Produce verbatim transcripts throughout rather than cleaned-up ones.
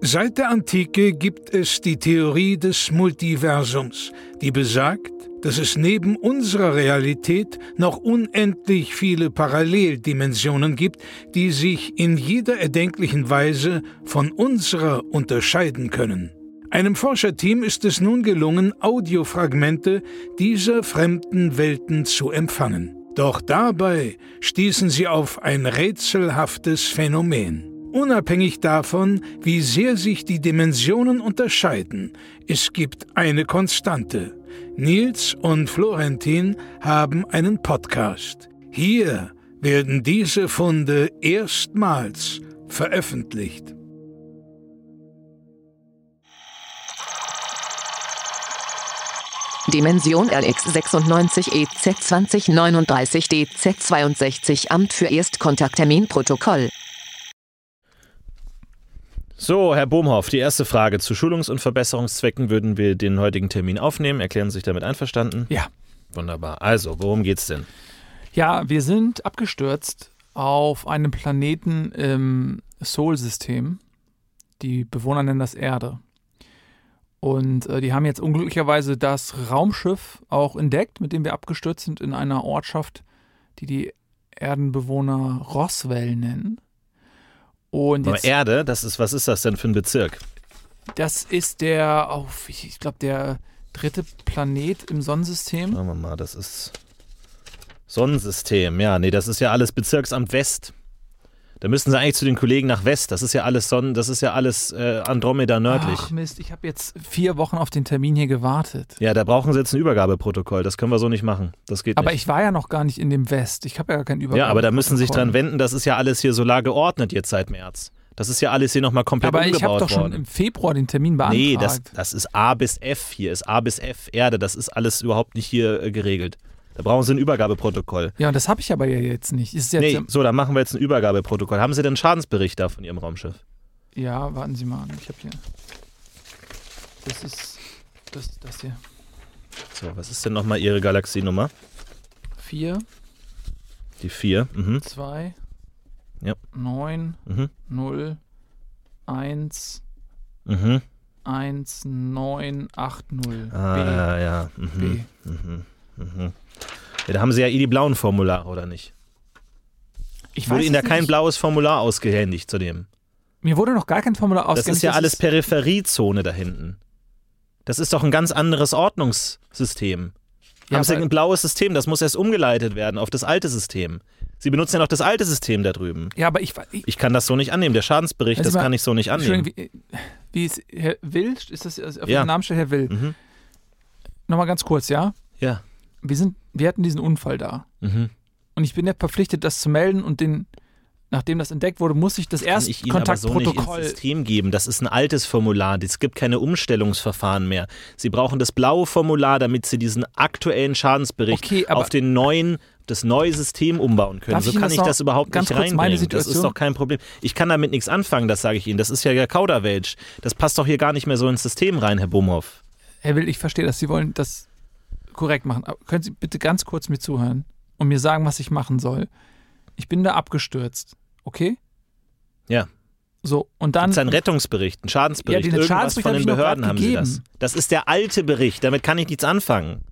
Seit der Antike gibt es die Theorie des Multiversums, die besagt, dass es neben unserer Realität noch unendlich viele Paralleldimensionen gibt, die sich in jeder erdenklichen Weise von unserer unterscheiden können. Einem Forscherteam ist es nun gelungen, Audiofragmente dieser fremden Welten zu empfangen. Doch dabei stießen sie auf ein rätselhaftes Phänomen. Unabhängig davon, wie sehr sich die Dimensionen unterscheiden, es gibt eine Konstante. Nils und Florentin haben einen Podcast. Hier werden diese Funde erstmals veröffentlicht. Dimension R X sechsundneunzig E Z zwanzig neununddreißig D Z zweiundsechzig Amt für Erstkontaktterminprotokoll. So, Herr Bohmhoff, die erste Frage. Zu Schulungs- und Verbesserungszwecken würden wir den heutigen Termin aufnehmen. Erklären Sie sich damit einverstanden? Ja. Wunderbar. Also, worum geht's denn? Ja, wir sind abgestürzt auf einem Planeten im Sol-System. Die Bewohner nennen das Erde. Und äh, die haben jetzt unglücklicherweise das Raumschiff auch entdeckt, mit dem wir abgestürzt sind, in einer Ortschaft, die die Erdenbewohner Roswell nennen. Und Aber jetzt, Erde, das ist, was ist das denn für ein Bezirk? das ist der, oh, ich glaube, der dritte Planet im Sonnensystem. Schauen wir mal, das ist Sonnensystem. Ja, nee, das ist ja alles Bezirksamt West. Da müssten Sie eigentlich zu den Kollegen nach West. Das ist ja alles Sonnen, das ist ja alles äh, Andromeda nördlich. Ach Mist, ich habe jetzt vier Wochen auf den Termin hier gewartet. Ja, da brauchen Sie jetzt ein Übergabeprotokoll. Das können wir so nicht machen. Das geht Aber nicht. ich war ja noch gar nicht in dem West. Ich habe ja gar kein Übergabeprotokoll. Ja, aber da müssen Sie sich dran wenden. Das ist ja alles hier solar geordnet jetzt seit März. Das ist ja alles hier nochmal komplett Aber umgebaut ich habe doch schon worden. im Februar den Termin beantragt. Nee, das, das ist A bis F. Hier ist A bis F Erde. Das ist alles überhaupt nicht hier äh, geregelt. Da brauchen Sie ein Übergabeprotokoll. Ja, und das habe ich aber ja jetzt nicht. Ist jetzt Nee, im- so, dann machen wir jetzt ein Übergabeprotokoll. Haben Sie denn einen Schadensbericht da von Ihrem Raumschiff? Ja, warten Sie mal. Ich habe hier. Das ist. Das, das hier. So, was ist denn nochmal Ihre Galaxienummer? vier, Die vier. Mhm. zwei, Ja. neun, Mhm. null, eins, Mhm. eins, neun, acht, null. Ah, ja, ja. Mhm. B. Mhm. Mhm. Ja, da haben Sie ja eh die blauen Formulare, oder nicht? Ich Wurde weiß Ihnen da es kein nicht. blaues Formular ausgehändigt zu dem? Mir wurde noch gar kein Formular Das ausgehändigt. ist ja alles Peripheriezone da hinten. Das ist doch ein ganz anderes Ordnungssystem. Ja, haben Sie aber- ein blaues System, das muss erst umgeleitet werden auf das alte System. Sie benutzen ja noch das alte System da drüben. Ja, aber ich. ich Ich kann das so nicht annehmen. Der Schadensbericht, Also das mal- kann ich so nicht annehmen. Entschuldigung, wie, wie ist Herr Will? Ist das also auf Ja. Ihrem Namen steht Herr Will? Mhm. Nochmal ganz kurz, ja? Ja. Wir sind, wir hatten diesen Unfall da. Mhm. Und ich bin ja verpflichtet, das zu melden und den, nachdem das entdeckt wurde, muss ich das Kann ich Ihnen aber so nicht ins Erstkontaktprotokoll. System geben. Das ist ein altes Formular. Es gibt keine Umstellungsverfahren mehr. Sie brauchen das blaue Formular, damit Sie diesen aktuellen Schadensbericht Okay, aber- auf den neuen, das neue System umbauen können. Darf So ich Ihnen kann das ich noch das überhaupt ganz nicht kurz meine reinbringen. Das ist Situation? doch kein Problem. Ich kann damit nichts anfangen, das sage ich Ihnen. Das ist ja der Kauderwelsch. Das passt doch hier gar nicht mehr so ins System rein, Herr Bohmhoff. Herr Will, ich verstehe das. Sie wollen das korrekt machen. Aber können Sie bitte ganz kurz mir zuhören und mir sagen, was ich machen soll? Ich bin da abgestürzt, okay? Ja. So, und dann. Das ist ein Rettungsbericht, ein Schadensbericht. Ja, den Irgendwas Schadensbericht von habe den ich noch Behörden grad haben Sie das. gegeben. Das ist der alte Bericht. Damit kann ich nichts anfangen.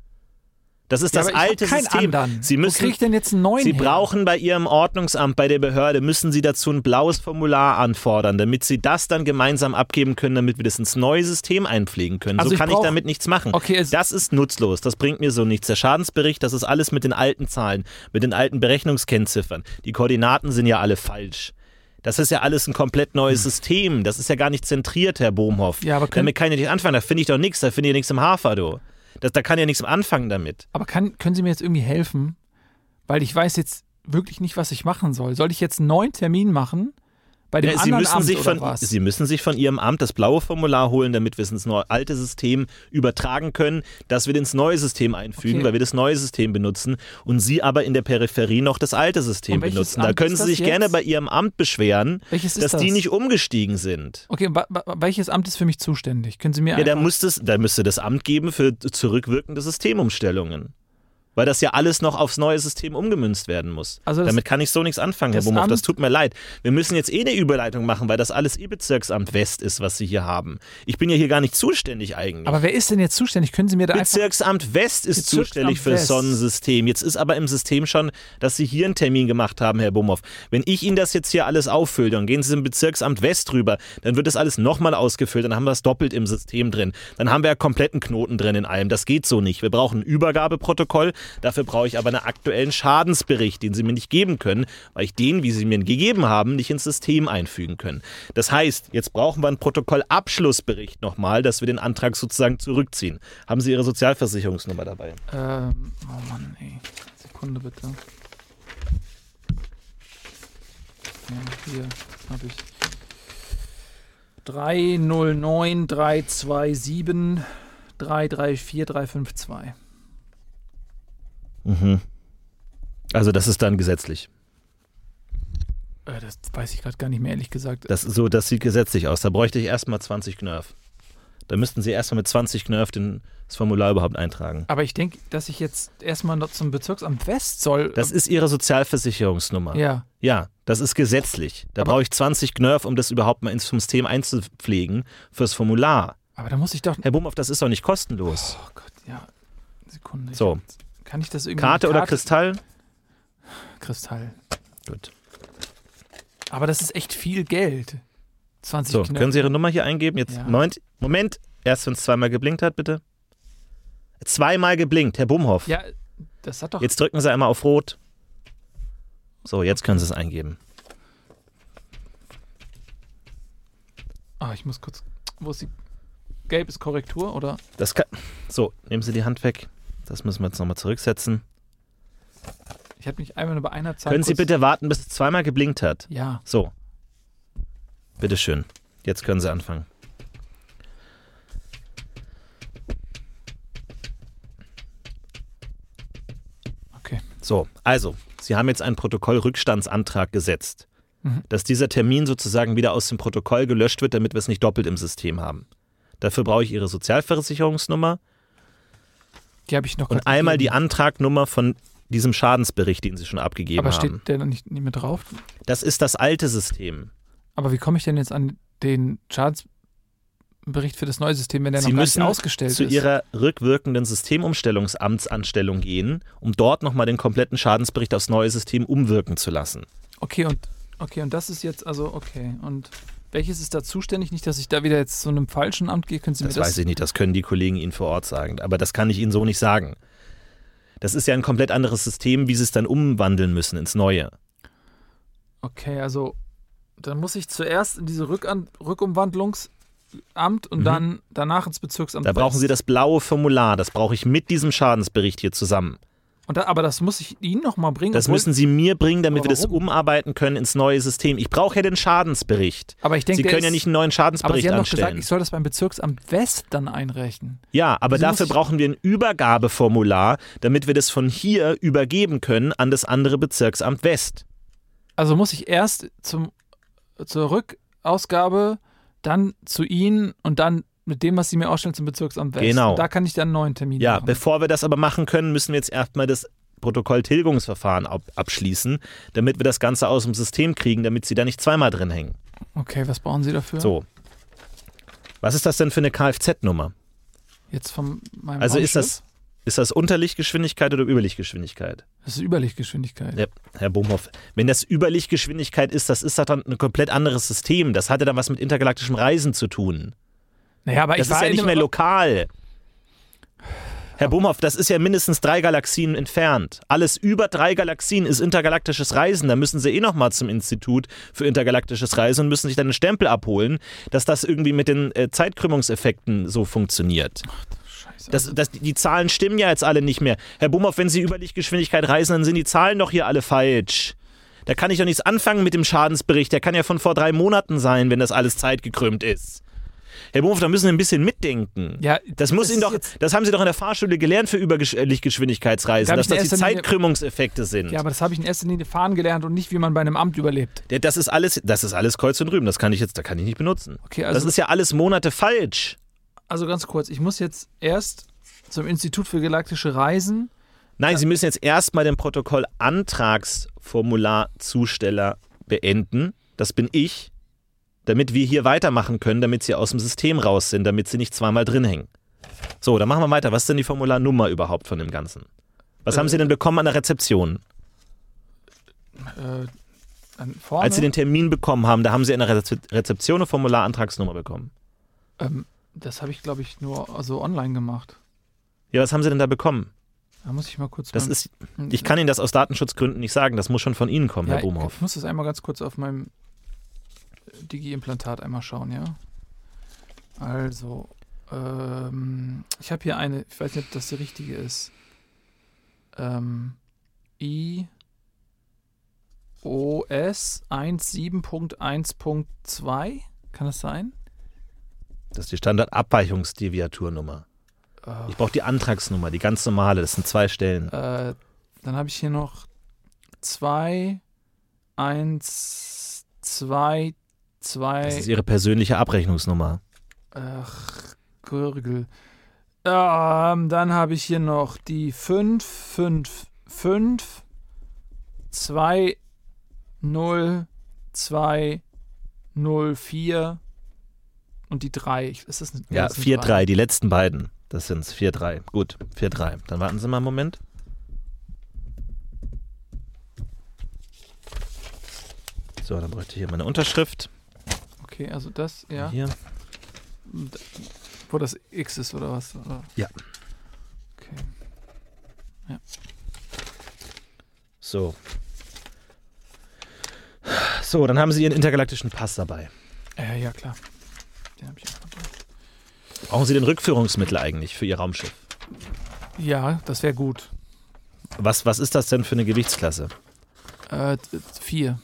Das ist Ja, das aber ich hab alte keinen System. anderen. Sie Wo müssen, krieg ich denn jetzt einen neuen Sie her? brauchen bei Ihrem Ordnungsamt, bei der Behörde, müssen Sie dazu ein blaues Formular anfordern, damit Sie das dann gemeinsam abgeben können, damit wir das ins neue System einpflegen können. Also so ich kann brauch- ich damit nichts machen. Okay, es- das ist nutzlos, das bringt mir so nichts. Der Schadensbericht, das ist alles mit den alten Zahlen, mit den alten Berechnungskennziffern. Die Koordinaten sind ja alle falsch. Das ist ja alles ein komplett neues System. Das ist ja gar nicht zentriert, Herr Bohmhoff. Ja, aber können- damit kann ich nicht anfangen. Da finde ich doch nichts. Da finde ich nichts im Hafer, du. Das, da kann ja nichts anfangen damit. Aber kann, können Sie mir jetzt irgendwie helfen? Weil ich weiß jetzt wirklich nicht, was ich machen soll. Soll ich jetzt einen neuen Termin machen? Bei dem Ja, Sie, anderen müssen Amt sich oder von, was? Sie müssen sich von Ihrem Amt das blaue Formular holen, damit wir es ins neue, alte System übertragen können, dass wir ins neue System einfügen, Okay. weil wir das neue System benutzen und Sie aber in der Peripherie noch das alte System Und welches benutzen. Da Amt können ist Sie das sich jetzt? gerne bei Ihrem Amt beschweren, Welches ist dass das? die nicht umgestiegen sind. Okay, wa wa welches Amt ist für mich zuständig? Können Sie mir Ja, da, einfach... muss das, da müsste das Amt geben für zurückwirkende Systemumstellungen. Weil das ja alles noch aufs neue System umgemünzt werden muss. Also das, Damit kann ich so nichts anfangen, Herr Bumhoff. Das tut mir leid. Wir müssen jetzt eh eine Überleitung machen, weil das alles eh Bezirksamt West ist, was Sie hier haben. Ich bin ja hier gar nicht zuständig eigentlich. Aber wer ist denn jetzt zuständig? Können Sie mir da Bezirksamt einfach... West ist Bezirksamt zuständig für das West. Sonnensystem. Jetzt ist aber im System schon, dass Sie hier einen Termin gemacht haben, Herr Bumhoff. Wenn ich Ihnen das jetzt hier alles auffülle, dann gehen Sie im Bezirksamt West rüber, dann wird das alles nochmal ausgefüllt, dann haben wir das doppelt im System drin. Dann haben wir ja kompletten Knoten drin in allem. Das geht so nicht. Wir brauchen ein Übergabeprotokoll, dafür brauche ich aber einen aktuellen Schadensbericht, den Sie mir nicht geben können, weil ich den, wie Sie mir ihn gegeben haben, nicht ins System einfügen können. Das heißt, jetzt brauchen wir einen Protokollabschlussbericht nochmal, dass wir den Antrag sozusagen zurückziehen. Haben Sie Ihre Sozialversicherungsnummer dabei? Ähm, oh Mann, ey. Sekunde bitte. Ja, hier habe ich drei null neun drei zwei sieben drei drei vier drei fünf zwei. Mhm. Also das ist dann gesetzlich. Äh, das weiß ich gerade gar nicht mehr, ehrlich gesagt. Das, so, das sieht gesetzlich aus. Da bräuchte ich erstmal zwanzig Knörf. Da müssten Sie erstmal mit zwanzig Knörf den, das Formular überhaupt eintragen. Aber ich denke, dass ich jetzt erstmal noch zum Bezirksamt West soll. Das ist Ihre Sozialversicherungsnummer. Ja. Ja, das ist gesetzlich. Da Aber- brauche ich zwanzig Knörf, um das überhaupt mal ins System einzupflegen fürs Formular. Aber da muss ich doch. Herr Bumhoff, das ist doch nicht kostenlos. Oh Gott, ja. Sekunde. So. Ich, kann ich das irgendwie. Karte oder Kristall? Kristall. Gut. Aber das ist echt viel Geld. zwanzig So, Knöpfe. können Sie Ihre Nummer hier eingeben? Jetzt, Ja. Moment, Moment. Erst, wenn es zweimal geblinkt hat, bitte. Zweimal geblinkt, Herr Bumhoff. Ja, das hat doch. Jetzt drücken Sie einmal auf Rot. So, jetzt können Sie es eingeben. Ah, ich muss kurz. Wo ist die. Gelb ist Korrektur, oder? Das kann, so, nehmen Sie die Hand weg. Das müssen wir jetzt nochmal zurücksetzen. Ich habe mich einmal nur bei einer Zahl. Können Sie kurz- bitte warten, bis es zweimal geblinkt hat? Ja. So. Bitteschön. Jetzt können Sie anfangen. Okay. So, also, Sie haben jetzt einen Protokollrückstandsantrag gesetzt, Mhm. dass dieser Termin sozusagen wieder aus dem Protokoll gelöscht wird, damit wir es nicht doppelt im System haben. Dafür brauche ich Ihre Sozialversicherungsnummer Die habe ich noch und grad einmal die gegeben. Antragnummer von diesem Schadensbericht, den Sie schon abgegeben Aber haben. steht der dann nicht, nicht mehr drauf? Das ist das alte System. Aber wie komme ich denn jetzt an den Schadensbericht für das neue System, wenn der Sie noch gar müssen nicht ausgestellt zu ist? Ihrer rückwirkenden Systemumstellungsamtsanstellung gehen, um dort nochmal den kompletten Schadensbericht aufs neue System umwirken zu lassen. Okay, und okay, und das ist jetzt, also, okay. Und welches ist da zuständig? Nicht, dass ich da wieder jetzt zu einem falschen Amt gehe. Können Sie Das mir das weiß ich nicht, das können die Kollegen Ihnen vor Ort sagen, aber das kann ich Ihnen so nicht sagen. Das ist ja ein komplett anderes System, wie Sie es dann umwandeln müssen ins Neue. Okay, also dann muss ich zuerst in diese Rückan Rückumwandlungsamt und Mhm. dann danach ins Bezirksamt Da brauchen West. Sie das blaue Formular, das brauche ich mit diesem Schadensbericht hier zusammen. Und da, aber das muss ich Ihnen nochmal bringen. Das obwohl- müssen Sie mir bringen, damit Aber wir das warum? umarbeiten können ins neue System. Ich brauche ja den Schadensbericht. aber ich denke, Sie der können ja ist- nicht einen neuen Aber Schadensbericht Sie haben doch anstellen. gesagt, ich soll das beim Bezirksamt West dann einreichen. Ja, aber Also muss dafür ich- brauchen wir ein Übergabeformular, damit wir das von hier übergeben können an das andere Bezirksamt West. Also muss ich erst zum, zur Rückausgabe, dann zu Ihnen und dann mit dem, was Sie mir ausstellen, zum Bezirksamt West. Genau. Und da kann ich dann einen neuen Termin Ja, machen. bevor wir das aber machen können, müssen wir jetzt erstmal das Protokolltilgungsverfahren ab abschließen, damit wir das Ganze aus dem System kriegen, damit Sie da nicht zweimal drin hängen. Okay, was brauchen Sie dafür? So. Was ist das denn für eine Kfz-Nummer? Jetzt von meinem Also ist Raumschiff? das, ist das Unterlichtgeschwindigkeit oder Überlichtgeschwindigkeit? Das ist Überlichtgeschwindigkeit. Ja, Herr Bumhoff, wenn das Überlichtgeschwindigkeit ist, das ist doch dann ein komplett anderes System. Das hatte dann was mit intergalaktischem Reisen zu tun. Naja, aber Das ich ist war ja in nicht dem- mehr lokal. Herr Bumhoff, das ist ja mindestens drei Galaxien entfernt. Alles über drei Galaxien ist intergalaktisches Reisen. Da müssen Sie eh nochmal zum Institut für intergalaktisches Reisen und müssen sich dann einen Stempel abholen, dass das irgendwie mit den äh, Zeitkrümmungseffekten so funktioniert. Scheiße. Das, das, die Zahlen stimmen ja jetzt alle nicht mehr. Herr Bumhoff, wenn Sie über Lichtgeschwindigkeit reisen, dann sind die Zahlen doch hier alle falsch. Da kann ich doch nichts anfangen mit dem Schadensbericht. Der kann ja von vor drei Monaten sein, wenn das alles zeitgekrümmt ist. Herr Bumhoff, da müssen Sie ein bisschen mitdenken. Ja, Das muss das Ihnen ist doch, jetzt- das haben Sie doch in der Fahrschule gelernt für Überlichtgeschwindigkeitsreisen, Da hab dass ich in das die erster Linie- Zeitkrümmungseffekte sind. Ja, aber das habe ich in erster Linie fahren gelernt und nicht, wie man bei einem Amt überlebt. Ja, Das ist alles, das ist alles Kreuz und Rüben. Das kann ich jetzt, da kann ich nicht benutzen. Okay, also, Das ist ja alles Monate falsch. also ganz kurz, ich muss jetzt erst zum Institut für galaktische Reisen, Nein, Sie müssen jetzt erstmal den Protokollantragsformularzusteller beenden. Das bin ich, damit wir hier weitermachen können, damit Sie aus dem System raus sind, damit Sie nicht zweimal drin hängen. So, dann machen wir weiter. Was ist denn die Formularnummer überhaupt von dem Ganzen? Was äh, haben Sie denn bekommen an der Rezeption? Äh, vorne? Als Sie den Termin bekommen haben, da haben Sie an der Rezeption eine Formularantragsnummer bekommen. Ähm, das habe ich, glaube ich, nur also online gemacht. Ja, was haben Sie denn da bekommen? Da muss ich mal kurz... Das ist, ich kann Ihnen das aus Datenschutzgründen nicht sagen. Das muss schon von Ihnen kommen, ja, Herr Bohmhoff. Ich muss das einmal ganz kurz auf meinem Digi-Implantat einmal schauen, ja? Also, ähm, ich habe hier eine, ich weiß nicht, ob das die richtige ist. Ähm, I O S siebzehn Punkt eins Punkt zwei, kann das sein? Das ist die Standardabweichungsdeviaturnummer. Ich brauche die Antragsnummer, die ganz normale, das sind zwei Stellen. Äh, dann habe ich hier noch zwei, eins, zwei, zwei. Das ist Ihre persönliche Abrechnungsnummer. Ach, Gürgel. Ähm, dann habe ich hier noch die fünf, fünf, fünf, zwei, null, zwei, null, vier und die drei. Ist das eine, ja, das vier drei, die letzten beiden. Das sind es, vier drei. Gut, vier drei. Dann warten Sie mal einen Moment. So, dann bräuchte ich hier meine Unterschrift. Okay, also das, ja. Hier. Wo das X ist, oder was? Oder? Ja. Okay. Ja. So. So, dann haben Sie Ihren intergalaktischen Pass dabei. Äh, ja, klar. Den habe ich einfach dabei. Brauchen Sie denn Rückführungsmittel eigentlich für Ihr Raumschiff? Ja, das wäre gut. Was, was ist das denn für eine Gewichtsklasse? Äh, vier.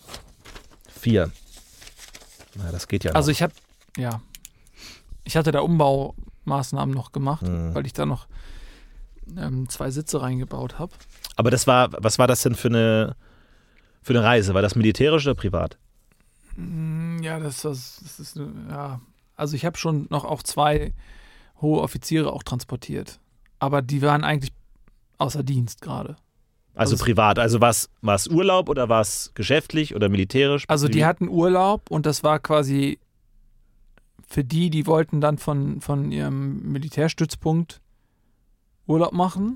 Vier. Na, das geht ja noch. Also ich habe, ja, ich hatte da Umbaumaßnahmen noch gemacht, hm. weil ich da noch ähm, zwei Sitze reingebaut habe. Aber das war, was war das denn für eine, für eine Reise? War das militärisch oder privat? Ja, das, das, das ist, ja, also ich habe schon noch auch zwei hohe Offiziere auch transportiert. Aber die waren eigentlich außer Dienst gerade. Also, also privat, also war es Urlaub oder war es geschäftlich oder militärisch? Also die hatten Urlaub und das war quasi für die, die wollten dann von, von ihrem Militärstützpunkt Urlaub machen.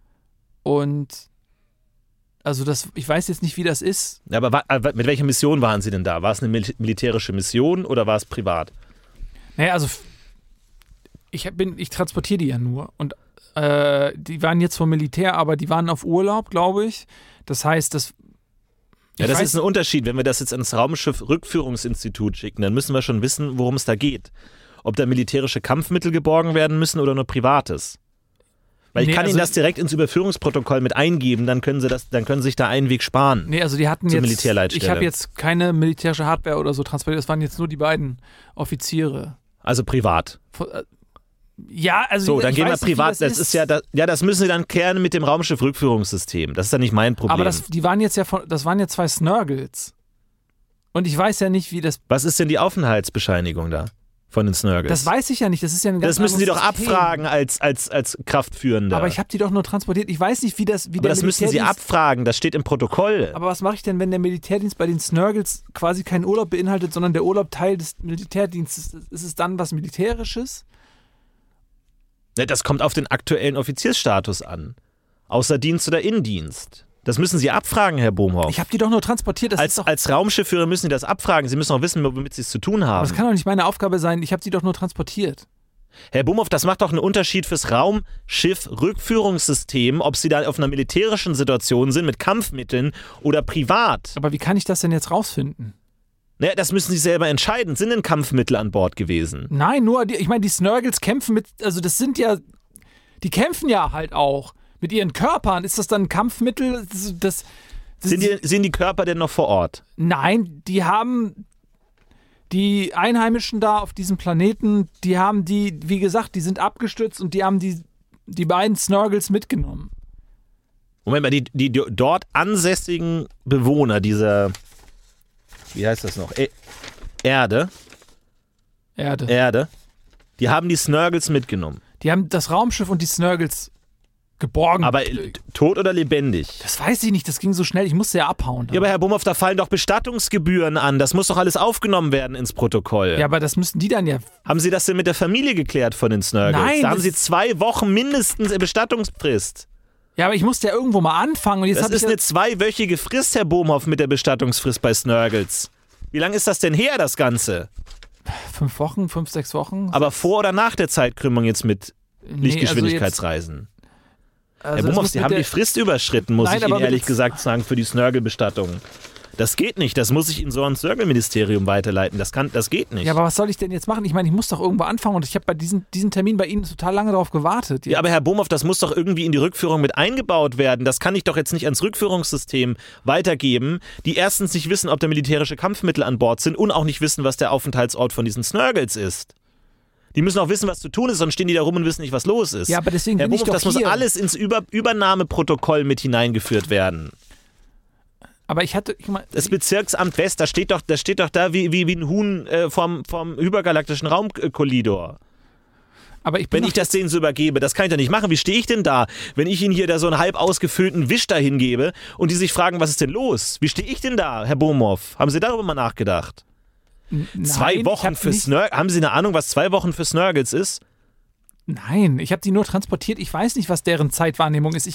Und also das, ich weiß jetzt nicht, wie das ist. Ja, aber wa- mit welcher Mission waren Sie denn da? War es eine mil- militärische Mission oder war es privat? Naja, also ich bin, ich transportiere die ja nur und äh, die waren jetzt vom Militär, aber die waren auf Urlaub, glaube ich. Das heißt, das Ja, das weiß, ist ein Unterschied. Wenn wir das jetzt ans Raumschiff-Rückführungsinstitut schicken, dann müssen wir schon wissen, worum es da geht. Ob da militärische Kampfmittel geborgen werden müssen oder nur privates. Weil ich nee, kann also Ihnen das direkt ins Überführungsprotokoll mit eingeben, dann können Sie das, dann können Sie sich da einen Weg sparen. Nee, also die hatten zur jetzt, Militärleitstelle. ich habe jetzt keine militärische Hardware oder so transportiert, das waren jetzt nur die beiden Offiziere. Also privat. Ja, also So, dann ich gehen wir weiß nicht, privat. das, das ist. ist ja, das, ja, das müssen Sie dann klären mit dem Raumschiff-Rückführungssystem. Das ist ja nicht mein Problem. Aber das, die waren jetzt ja von, das waren ja zwei Snurgles. Und ich weiß ja nicht, wie das. Was ist denn die Aufenthaltsbescheinigung da von den Snurgles? Das weiß ich ja nicht. Das ist ja ein ganz Das müssen Sie doch anderes System. abfragen als, als, als Kraftführender. Aber ich habe die doch nur transportiert. Ich weiß nicht, wie das. Wie Aber der das müssen Sie Militärdienst- abfragen. Das steht im Protokoll. Aber was mache ich denn, wenn der Militärdienst bei den Snurgles quasi keinen Urlaub beinhaltet, sondern der Urlaub Teil des Militärdienstes ist? Ist es dann was Militärisches? Das kommt auf den aktuellen Offiziersstatus an. Außer Dienst oder Innendienst. Das müssen Sie abfragen, Herr Bohmhoff. Ich habe die doch nur transportiert. Das als, ist doch, als Raumschiffführer müssen Sie das abfragen. Sie müssen auch wissen, womit Sie es zu tun haben. aber das kann doch nicht meine Aufgabe sein. Ich habe die doch nur transportiert. Herr Bohmhoff, das macht doch einen Unterschied fürs Raumschiff-Rückführungssystem, ob Sie da auf einer militärischen Situation sind mit Kampfmitteln oder privat. Aber wie kann ich das denn jetzt rausfinden? Naja, das müssen Sie selber entscheiden. Sind denn Kampfmittel an Bord gewesen? Nein, nur, die, ich meine, die Snurgles kämpfen mit, also das sind ja, die kämpfen ja halt auch mit ihren Körpern. Ist das dann ein Kampfmittel? Das, das, das Sind die, sind die Körper denn noch vor Ort? Nein, die haben, die Einheimischen da auf diesem Planeten, die haben die, wie gesagt, die sind abgestürzt und die haben die, die beiden Snurgles mitgenommen. Moment mal, die, die, die dort ansässigen Bewohner dieser, wie heißt das noch, e- Erde, Erde. Erde, die haben die Snurgles mitgenommen. Die haben das Raumschiff und die Snurgles geborgen. Aber äh, tot oder lebendig? Das weiß ich nicht, das ging so schnell, ich musste ja abhauen. Ja, aber Herr Bomhoff, da fallen doch Bestattungsgebühren an. Das muss doch alles aufgenommen werden ins Protokoll. Ja, aber das müssten die dann ja... Haben Sie das denn mit der Familie geklärt von den Snurgles? Nein, Da haben das- Sie zwei Wochen mindestens Bestattungsfrist. Ja, aber ich musste ja irgendwo mal anfangen. Und jetzt Das hab ich ist ja, eine zweiwöchige Frist, Herr Bomhoff, mit der Bestattungsfrist bei Snurgles. Wie lange ist das denn her, das Ganze? Fünf Wochen, fünf, sechs Wochen. Aber vor oder nach der Zeitkrümmung jetzt mit Nee, Lichtgeschwindigkeitsreisen? Also Herr das Bomhoff, muss Sie mit haben der- die Frist überschritten, muss Nein, ich aber Ihnen mit ehrlich der- gesagt sagen, für die Snurgle-Bestattung. Das geht nicht, das muss ich in so ein Snurgle-Ministerium weiterleiten. Das, kann, das geht nicht. Ja, aber was soll ich denn jetzt machen? Ich meine, ich muss doch irgendwo anfangen und ich habe bei diesem diesen Termin bei Ihnen total lange darauf gewartet. Ja, aber Herr Bomhoff, das muss doch irgendwie in die Rückführung mit eingebaut werden. Das kann ich doch jetzt nicht ans Rückführungssystem weitergeben, die erstens nicht wissen, ob da militärische Kampfmittel an Bord sind und auch nicht wissen, was der Aufenthaltsort von diesen Snurgles ist. Die müssen auch wissen, was zu tun ist, sonst stehen die da rum und wissen nicht, was los ist. Ja, aber deswegen Herr bin ich Bomhoff, doch das muss hier. alles ins Über- Übernahmeprotokoll mit hineingeführt werden. Aber ich hatte, ich mein, Das Bezirksamt West, das steht doch, das steht doch da wie, wie, wie ein Huhn äh, vom, vom übergalaktischen Raumkollidor. aber ich bin Wenn doch ich das denen so übergebe, das kann ich doch nicht machen. Wie stehe ich denn da, wenn ich ihnen hier da so einen halb ausgefüllten Wisch dahin gebe und die sich fragen, was ist denn los? Wie stehe ich denn da, Herr Bomhoff? Haben Sie darüber mal nachgedacht? N- zwei nein, ich Wochen hab für nicht, Snurgles? Haben Sie eine Ahnung, was zwei Wochen für Snurgles ist? Nein, ich habe die nur transportiert. Ich weiß nicht, was deren Zeitwahrnehmung ist. Ich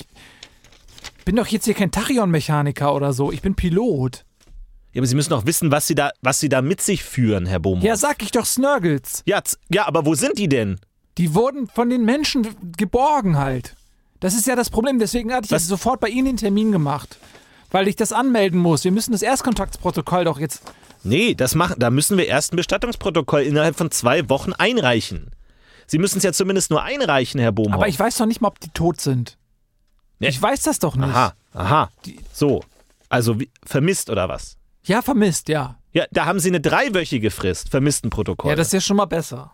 bin doch jetzt hier kein Tachyon-Mechaniker oder so. Ich bin Pilot. Ja, aber Sie müssen doch wissen, was Sie da, was Sie da mit sich führen, Herr Bomhoff. Ja, sag ich doch Snurgles. Ja, z- ja, aber wo sind die denn? Die wurden von den Menschen geborgen halt. Das ist ja das Problem. Deswegen hatte ich Was? jetzt sofort bei Ihnen den Termin gemacht. Weil ich das anmelden muss. Wir müssen das Erstkontaktsprotokoll doch jetzt... Nee, das machen, da müssen wir erst ein Bestattungsprotokoll innerhalb von zwei Wochen einreichen. Sie müssen es ja zumindest nur einreichen, Herr Bomhoff. Aber ich weiß doch nicht mal, ob die tot sind. Nee. Ich weiß das doch nicht. Aha, aha. Die- So, also wie, vermisst oder was? Ja, vermisst, ja. Ja, da haben Sie eine dreiwöchige Frist, Vermisstenprotokoll. Ja, das ist ja schon mal besser.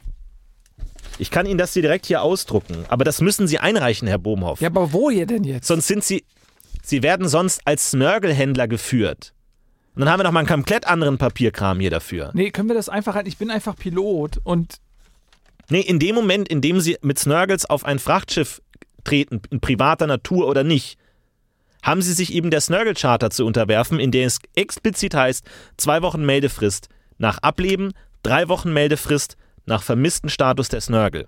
ich kann Ihnen das hier direkt hier ausdrucken, aber das müssen Sie einreichen, Herr Bomhoff. Ja, aber wo ihr denn jetzt? Sonst sind Sie, Sie werden sonst als Snurgle-Händler geführt. Und dann haben wir noch mal einen komplett anderen Papierkram hier dafür. Nee, können wir das einfach halt, ich bin einfach Pilot und Nee, in dem Moment, in dem Sie mit Snurgles auf ein Frachtschiff treten, in privater Natur oder nicht, haben Sie sich eben der Snurgle-Charta zu unterwerfen, in der es explizit heißt, zwei Wochen Meldefrist nach Ableben, drei Wochen Meldefrist nach vermissten Status der Snurgle.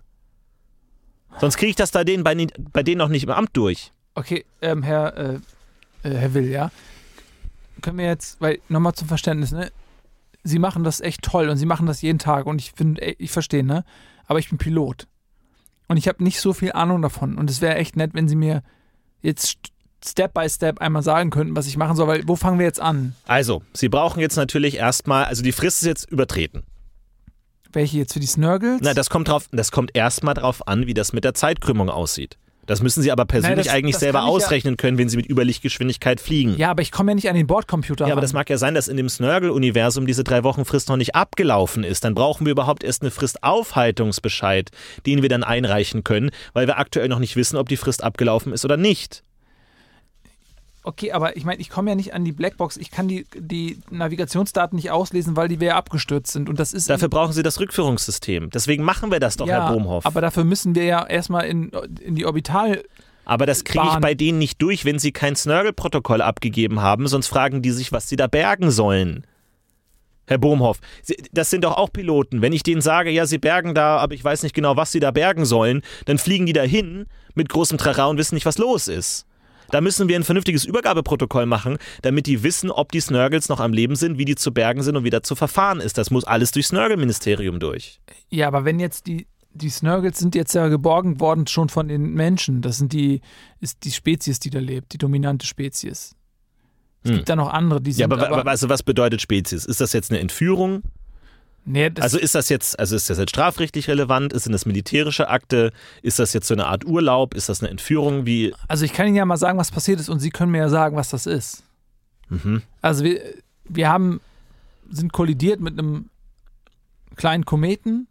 Sonst kriege ich das da denen bei, bei denen noch nicht im Amt durch. okay, ähm, Herr, äh, äh, Herr Will, ja? Können wir jetzt, weil, nochmal zum Verständnis, ne? Sie machen das echt toll und Sie machen das jeden Tag und ich finde, ich verstehe, ne? Aber ich bin Pilot. Und ich habe nicht so viel Ahnung davon. Und es wäre echt nett, wenn Sie mir jetzt Step by Step einmal sagen könnten, was ich machen soll, weil wo fangen wir jetzt an? Also, Sie brauchen jetzt natürlich erstmal, also die Frist ist jetzt übertreten. Welche jetzt für die Snurgles? Na, das kommt drauf, das kommt erstmal drauf an, wie das mit der Zeitkrümmung aussieht. Das müssen Sie aber persönlich das- eigentlich das selber kann ich ja- ausrechnen können, wenn Sie mit Überlichtgeschwindigkeit fliegen. Ja, aber ich komme ja nicht an den Bordcomputer Ja, aber ran. das mag ja sein, dass in dem Snurgle-Universum diese drei Wochen Frist noch nicht abgelaufen ist. Dann brauchen wir überhaupt erst eine Fristaufhaltungsbescheid, den wir dann einreichen können, weil wir aktuell noch nicht wissen, ob die Frist abgelaufen ist oder nicht. Okay, aber ich meine, ich komme ja nicht an die Blackbox. Ich kann die, die Navigationsdaten nicht auslesen, weil die ja abgestürzt sind. Und das ist. Dafür brauchen Sie das Rückführungssystem. Deswegen machen wir das doch, ja, Herr Bomhoff. aber dafür müssen wir ja erstmal in, in die Orbital. Aber das kriege ich Bahn. bei denen nicht durch, wenn sie kein Snurgle-Protokoll abgegeben haben, sonst fragen die sich, was sie da bergen sollen. Herr Bomhoff, Sie, das sind doch auch Piloten. Wenn ich denen sage, ja, sie bergen da, aber ich weiß nicht genau, was sie da bergen sollen, dann fliegen die da hin mit großem Trara und wissen nicht, was los ist. Da müssen wir ein vernünftiges Übergabeprotokoll machen, damit die wissen, ob die Snurgles noch am Leben sind, wie die zu bergen sind und wie da zu verfahren ist. Das muss alles durchs Snurgle-Ministerium durch. Ja, aber wenn jetzt die. Die Snurgles sind jetzt ja geborgen worden schon von den Menschen. Das sind die, ist die Spezies, die da lebt, die dominante Spezies. Es Hm. gibt da noch andere, die sind Ja, aber, aber, aber also was bedeutet Spezies? Ist das jetzt eine Entführung? nee, das, Also ist das jetzt, also ist das jetzt strafrechtlich relevant? Ist das militärische Akte? Ist das jetzt so eine Art Urlaub? Ist das eine Entführung? Wie? also ich kann Ihnen ja mal sagen, was passiert ist und Sie können mir ja sagen, was das ist. Mhm. Also wir, wir haben, sind kollidiert mit einem kleinen Kometen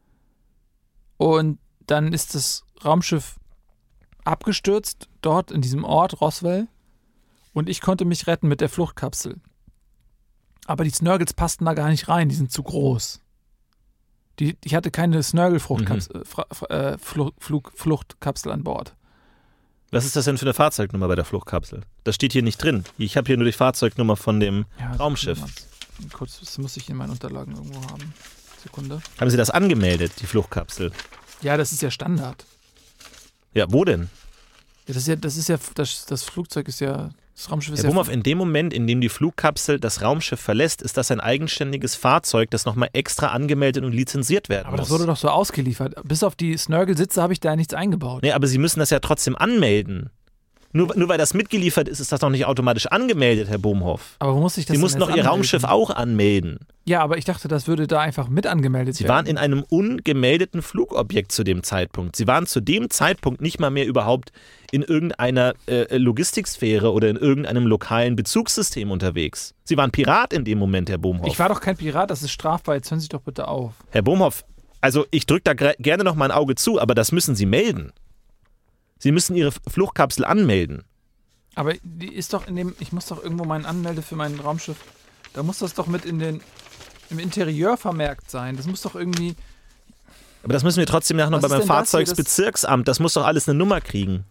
und dann ist das Raumschiff abgestürzt, dort in diesem Ort, Roswell, und ich konnte mich retten mit der Fluchtkapsel. Aber die Snurgles passten da gar nicht rein, die sind zu groß. Die, ich hatte keine Snurgle-Fluchtkapsel äh, Fra- Fra- äh, Fluch, Flug, Fluchtkapsel an Bord. Was ist das denn für eine Fahrzeugnummer bei der Fluchtkapsel? Das steht hier nicht drin. Ich habe hier nur die Fahrzeugnummer von dem Ja, Raumschiff. Kurz, das muss ich in meinen Unterlagen irgendwo haben. Sekunde. Haben Sie das angemeldet, die Fluchtkapsel? Ja, das ist ja Standard. Ja, wo denn? Ja, das ist ja, das ist ja, das, das Flugzeug ist ja, das Raumschiff ist Herr ja. Bumhoff, in dem Moment, in dem die Flugkapsel das Raumschiff verlässt, ist das ein eigenständiges Fahrzeug, das nochmal extra angemeldet und lizenziert werden Aber muss. das wurde doch so ausgeliefert. Bis auf die Snurgle-Sitze habe ich da nichts eingebaut. Nee, aber Sie müssen das ja trotzdem anmelden. Nur, nur weil das mitgeliefert ist, ist das noch nicht automatisch angemeldet, Herr Bumhoff. Aber wo muss ich das Sie denn mussten jetzt doch Ihr anmelden? Raumschiff auch anmelden. Ja, aber ich dachte, das würde da einfach mit angemeldet Sie werden. waren in einem ungemeldeten Flugobjekt zu dem Zeitpunkt. Sie waren zu dem Zeitpunkt nicht mal mehr überhaupt in irgendeiner äh, Logistiksphäre oder in irgendeinem lokalen Bezugssystem unterwegs. Sie waren Pirat in dem Moment, Herr Bumhoff. Ich war doch kein Pirat, das ist strafbar. Jetzt hören Sie doch bitte auf. Herr Bumhoff, also ich drücke da gre- gerne noch mal ein Auge zu, aber das müssen Sie melden. Sie müssen Ihre Fluchtkapsel anmelden. Aber die ist doch in dem, ich muss doch irgendwo meinen Anmelde für mein Raumschiff, da muss das doch mit in den, im Interieur vermerkt sein. Das muss doch irgendwie, Aber das müssen wir trotzdem nachher noch Was bei ist beim denn das hier? Das- Fahrzeugsbezirksamt. Das muss doch alles eine Nummer kriegen.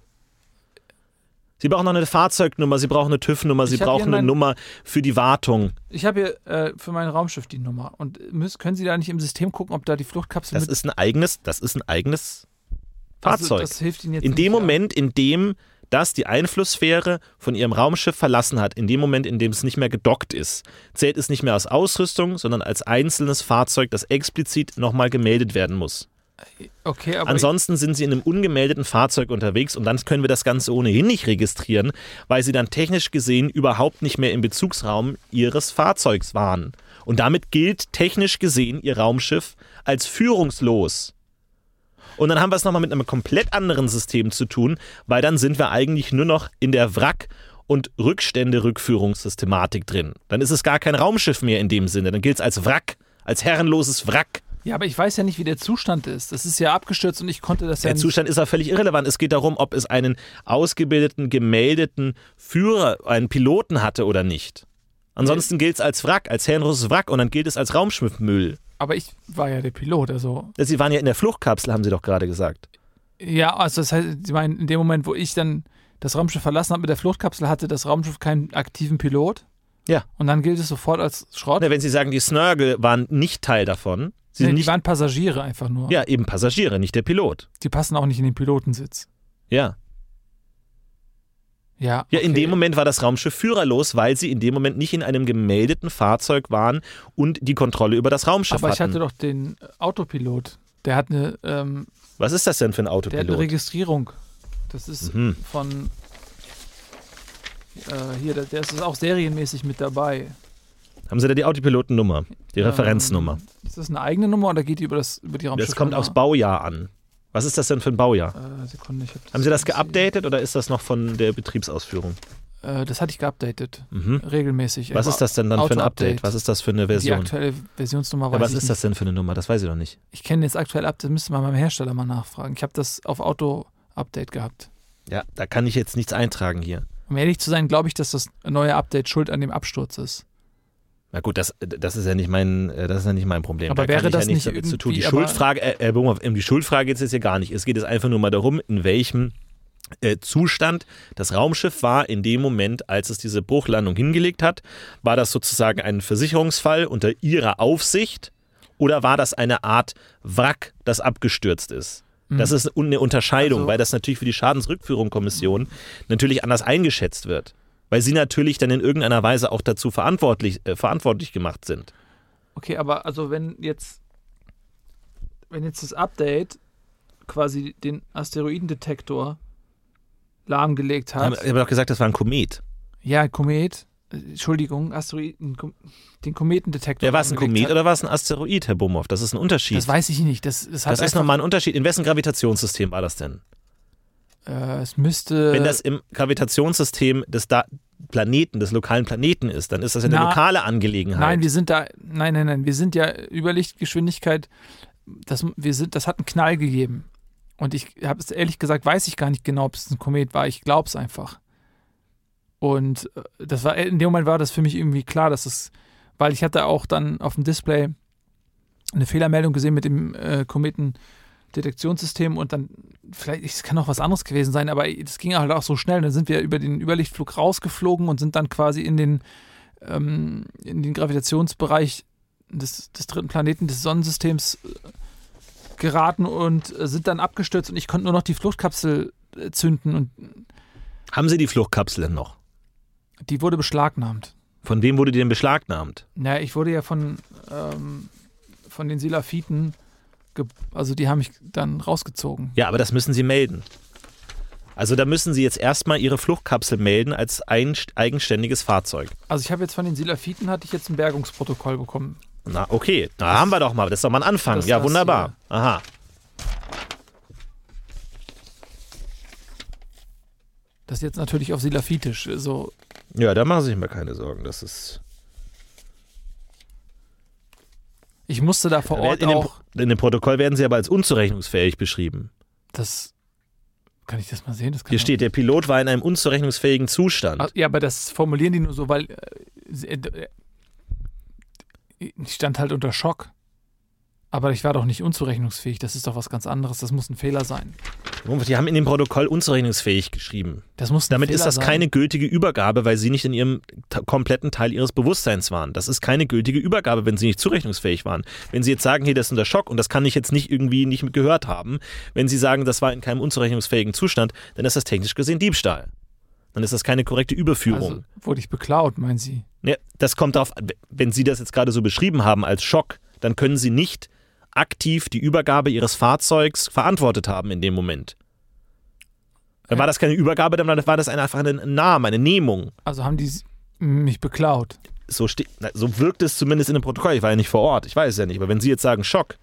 Sie brauchen noch eine Fahrzeugnummer, Sie brauchen eine TÜV-Nummer, Sie Ich hab brauchen hier eine mein- Nummer für die Wartung. ich habe hier äh, für mein Raumschiff die Nummer. Und müssen, können Sie da nicht im System gucken, ob da die Fluchtkapsel Das mit... ist ein eigenes, das ist ein eigenes Also, Fahrzeug. das hilft Ihnen jetzt In nicht, dem ja. Moment, in dem das die Einflusssphäre von Ihrem Raumschiff verlassen hat, in dem Moment, in dem es nicht mehr gedockt ist, zählt es nicht mehr als Ausrüstung, sondern als einzelnes Fahrzeug, das explizit nochmal gemeldet werden muss. Okay, aber Ansonsten sind Sie in einem ungemeldeten Fahrzeug unterwegs und dann können wir das Ganze ohnehin nicht registrieren, weil Sie dann technisch gesehen überhaupt nicht mehr im Bezugsraum Ihres Fahrzeugs waren. Und damit gilt technisch gesehen Ihr Raumschiff als führungslos. Und dann haben wir es nochmal mit einem komplett anderen System zu tun, weil dann sind wir eigentlich nur noch in der Wrack- und Rückstände-Rückführungssystematik drin. Dann ist es gar kein Raumschiff mehr in dem Sinne, dann gilt es als Wrack, als herrenloses Wrack. ja, aber ich weiß ja nicht, wie der Zustand ist. Das ist ja abgestürzt und ich konnte das ja Der nicht... Zustand ist ja völlig irrelevant. Es geht darum, ob es einen ausgebildeten, gemeldeten Führer, einen Piloten hatte oder nicht. Ansonsten gilt es als Wrack, als herrenloses Wrack und dann gilt es als Raumschiffmüll. Aber ich war ja der Pilot, also... Sie waren ja in der Fluchtkapsel, haben Sie doch gerade gesagt. Ja, also das heißt, Sie meinen, in dem Moment, wo ich dann das Raumschiff verlassen habe mit der Fluchtkapsel, hatte das Raumschiff keinen aktiven Pilot? Ja. Und dann gilt es sofort als Schrott? Na, wenn Sie sagen, die Snurgle waren nicht Teil davon, Sie Nee, sind die nicht, waren Passagiere einfach nur. ja, eben Passagiere, nicht der Pilot. Die passen auch nicht in den Pilotensitz. Ja. Ja, Ja, in okay. dem Moment war das Raumschiff führerlos, weil Sie in dem Moment nicht in einem gemeldeten Fahrzeug waren und die Kontrolle über das Raumschiff Aber ich hatten. hatte doch den äh, Autopilot. Der hat eine, ähm, Was ist das denn für ein der hat eine Autopilot? Registrierung. Das ist Mhm. von äh, hier, der, der ist auch serienmäßig mit dabei. Haben Sie da die Autopilotennummer, die Referenznummer? Ähm, ist das eine eigene Nummer oder geht die über, das, über die Raumschiff? Das kommt aufs Baujahr an. Was ist das denn für ein Baujahr? Äh, Sekunde, ich hab das Haben Sie das gesehen. geupdatet oder ist das noch von der Betriebsausführung? Äh, das hatte ich geupdatet. Mhm. Regelmäßig. Was Aber ist das denn dann für ein Auto-Update. Update? Was ist das für eine Die Version? aktuelle Versionsnummer weiß Ja, was ich ist nicht. das denn für eine Nummer? Das weiß ich doch nicht. Ich kenne jetzt aktuell Update, müsste man beim Hersteller mal nachfragen. Ich habe das auf Auto-Update gehabt. Ja, da kann ich jetzt nichts eintragen hier. Um ehrlich zu sein, glaube ich, dass das neue Update schuld an dem Absturz ist. Na gut, das, das ist ja nicht mein, äh, das ist ja nicht mein Problem. Aber da wäre kann ich das ja nichts nicht damit zu tun. Die irgendwie, aber- Schuldfrage, äh, Herr Bumhoff, um die Schuldfrage geht es jetzt hier gar nicht. Es geht jetzt einfach nur mal darum, in welchem äh, Zustand das Raumschiff war in dem Moment, als es diese Bruchlandung hingelegt hat. War das sozusagen ein Versicherungsfall unter Ihrer Aufsicht oder war das eine Art Wrack, das abgestürzt ist? Das ist eine Unterscheidung, Also- weil das natürlich für die Schadensrückführungskommission natürlich anders eingeschätzt wird. Weil sie natürlich dann in irgendeiner Weise auch dazu verantwortlich, äh, verantwortlich gemacht sind. Okay, aber also wenn jetzt wenn jetzt das Update quasi den Asteroidendetektor lahmgelegt Ich hat. habe doch gesagt, das war ein Komet. Ja, Komet. äh, Entschuldigung, Asteroiden, Kom- den Kometendetektor. Ja, war es ein lahmgelegt Komet hat. oder war es ein Asteroid, Herr Bumhoff? Das ist ein Unterschied. Das weiß ich nicht. Das, das, hat das ist einfach, nochmal ein Unterschied. In wessen Gravitationssystem war das denn? Äh, es müsste. Wenn das im Gravitationssystem des da Planeten, des lokalen Planeten ist, dann ist das ja eine Na, lokale Angelegenheit. Nein, wir sind da. Nein, nein, nein. Wir sind ja über Lichtgeschwindigkeit. Das, wir sind, das hat einen Knall gegeben. Und ich habe es ehrlich gesagt, weiß ich gar nicht genau, ob es ein Komet war. Ich glaube es einfach. Und äh, das war in dem Moment war das für mich irgendwie klar, dass es, weil ich hatte auch dann auf dem Display eine Fehlermeldung gesehen mit dem äh, Kometen Detektionssystem und dann, vielleicht, es kann auch was anderes gewesen sein, aber das ging halt auch so schnell. Dann sind wir über den Überlichtflug rausgeflogen und sind dann quasi in den, ähm, in den Gravitationsbereich des, des dritten Planeten des Sonnensystems geraten und äh, sind dann abgestürzt und ich konnte nur noch die Fluchtkapsel äh, zünden und Haben Sie die Fluchtkapsel denn noch? die wurde beschlagnahmt. Von wem wurde die denn beschlagnahmt? Naja, ich wurde ja von, ähm, von den Silafiten, ge- also die haben mich dann rausgezogen. Ja, aber das müssen Sie melden. Also da müssen Sie jetzt erstmal Ihre Fluchtkapsel melden als ein eigenständiges Fahrzeug. Also ich habe jetzt von den Silafiten, hatte ich jetzt ein Bergungsprotokoll bekommen. Na, okay, da haben wir doch mal. Das ist doch mal ein Anfang. Das- Ja, das wunderbar. Aha. Das ist jetzt natürlich auf Silafitisch. So, Ja, da machen Sie sich mal keine Sorgen. Das ist. ich musste da vor Ort in, dem, auch. in dem Protokoll werden Sie aber als unzurechnungsfähig beschrieben. Das. Kann ich das mal sehen? Das kann Hier doch- steht, der Pilot war in einem unzurechnungsfähigen Zustand. Ah, ja, aber das formulieren die nur so, weil äh, äh, ich stand halt unter Schock. Aber ich war doch nicht unzurechnungsfähig. Das ist doch was ganz anderes. Das muss ein Fehler sein. Die haben in dem Protokoll unzurechnungsfähig geschrieben. Das muss ein Damit Fehler ist das sein. keine gültige Übergabe, weil Sie nicht in Ihrem ta- kompletten Teil Ihres Bewusstseins waren. Das ist keine gültige Übergabe, wenn Sie nicht zurechnungsfähig waren. Wenn Sie jetzt sagen, hey, das ist unter Schock und das kann ich jetzt nicht irgendwie nicht mit gehört haben, wenn Sie sagen, das war in keinem unzurechnungsfähigen Zustand, dann ist das technisch gesehen Diebstahl. Dann ist das keine korrekte Überführung. Also wurde ich beklaut, meinen Sie? Ja, das kommt darauf an, wenn Sie das jetzt gerade so beschrieben haben als Schock, dann können Sie nicht aktiv die Übergabe Ihres Fahrzeugs verantwortet haben in dem Moment. Dann war das keine Übergabe, dann war das einfach ein Name, eine Nehmung. Also haben die s- mich beklaut. So, ste- na, so wirkt es zumindest in dem Protokoll. Ich war ja nicht vor Ort, ich weiß es ja nicht. Aber wenn Sie jetzt sagen Schock,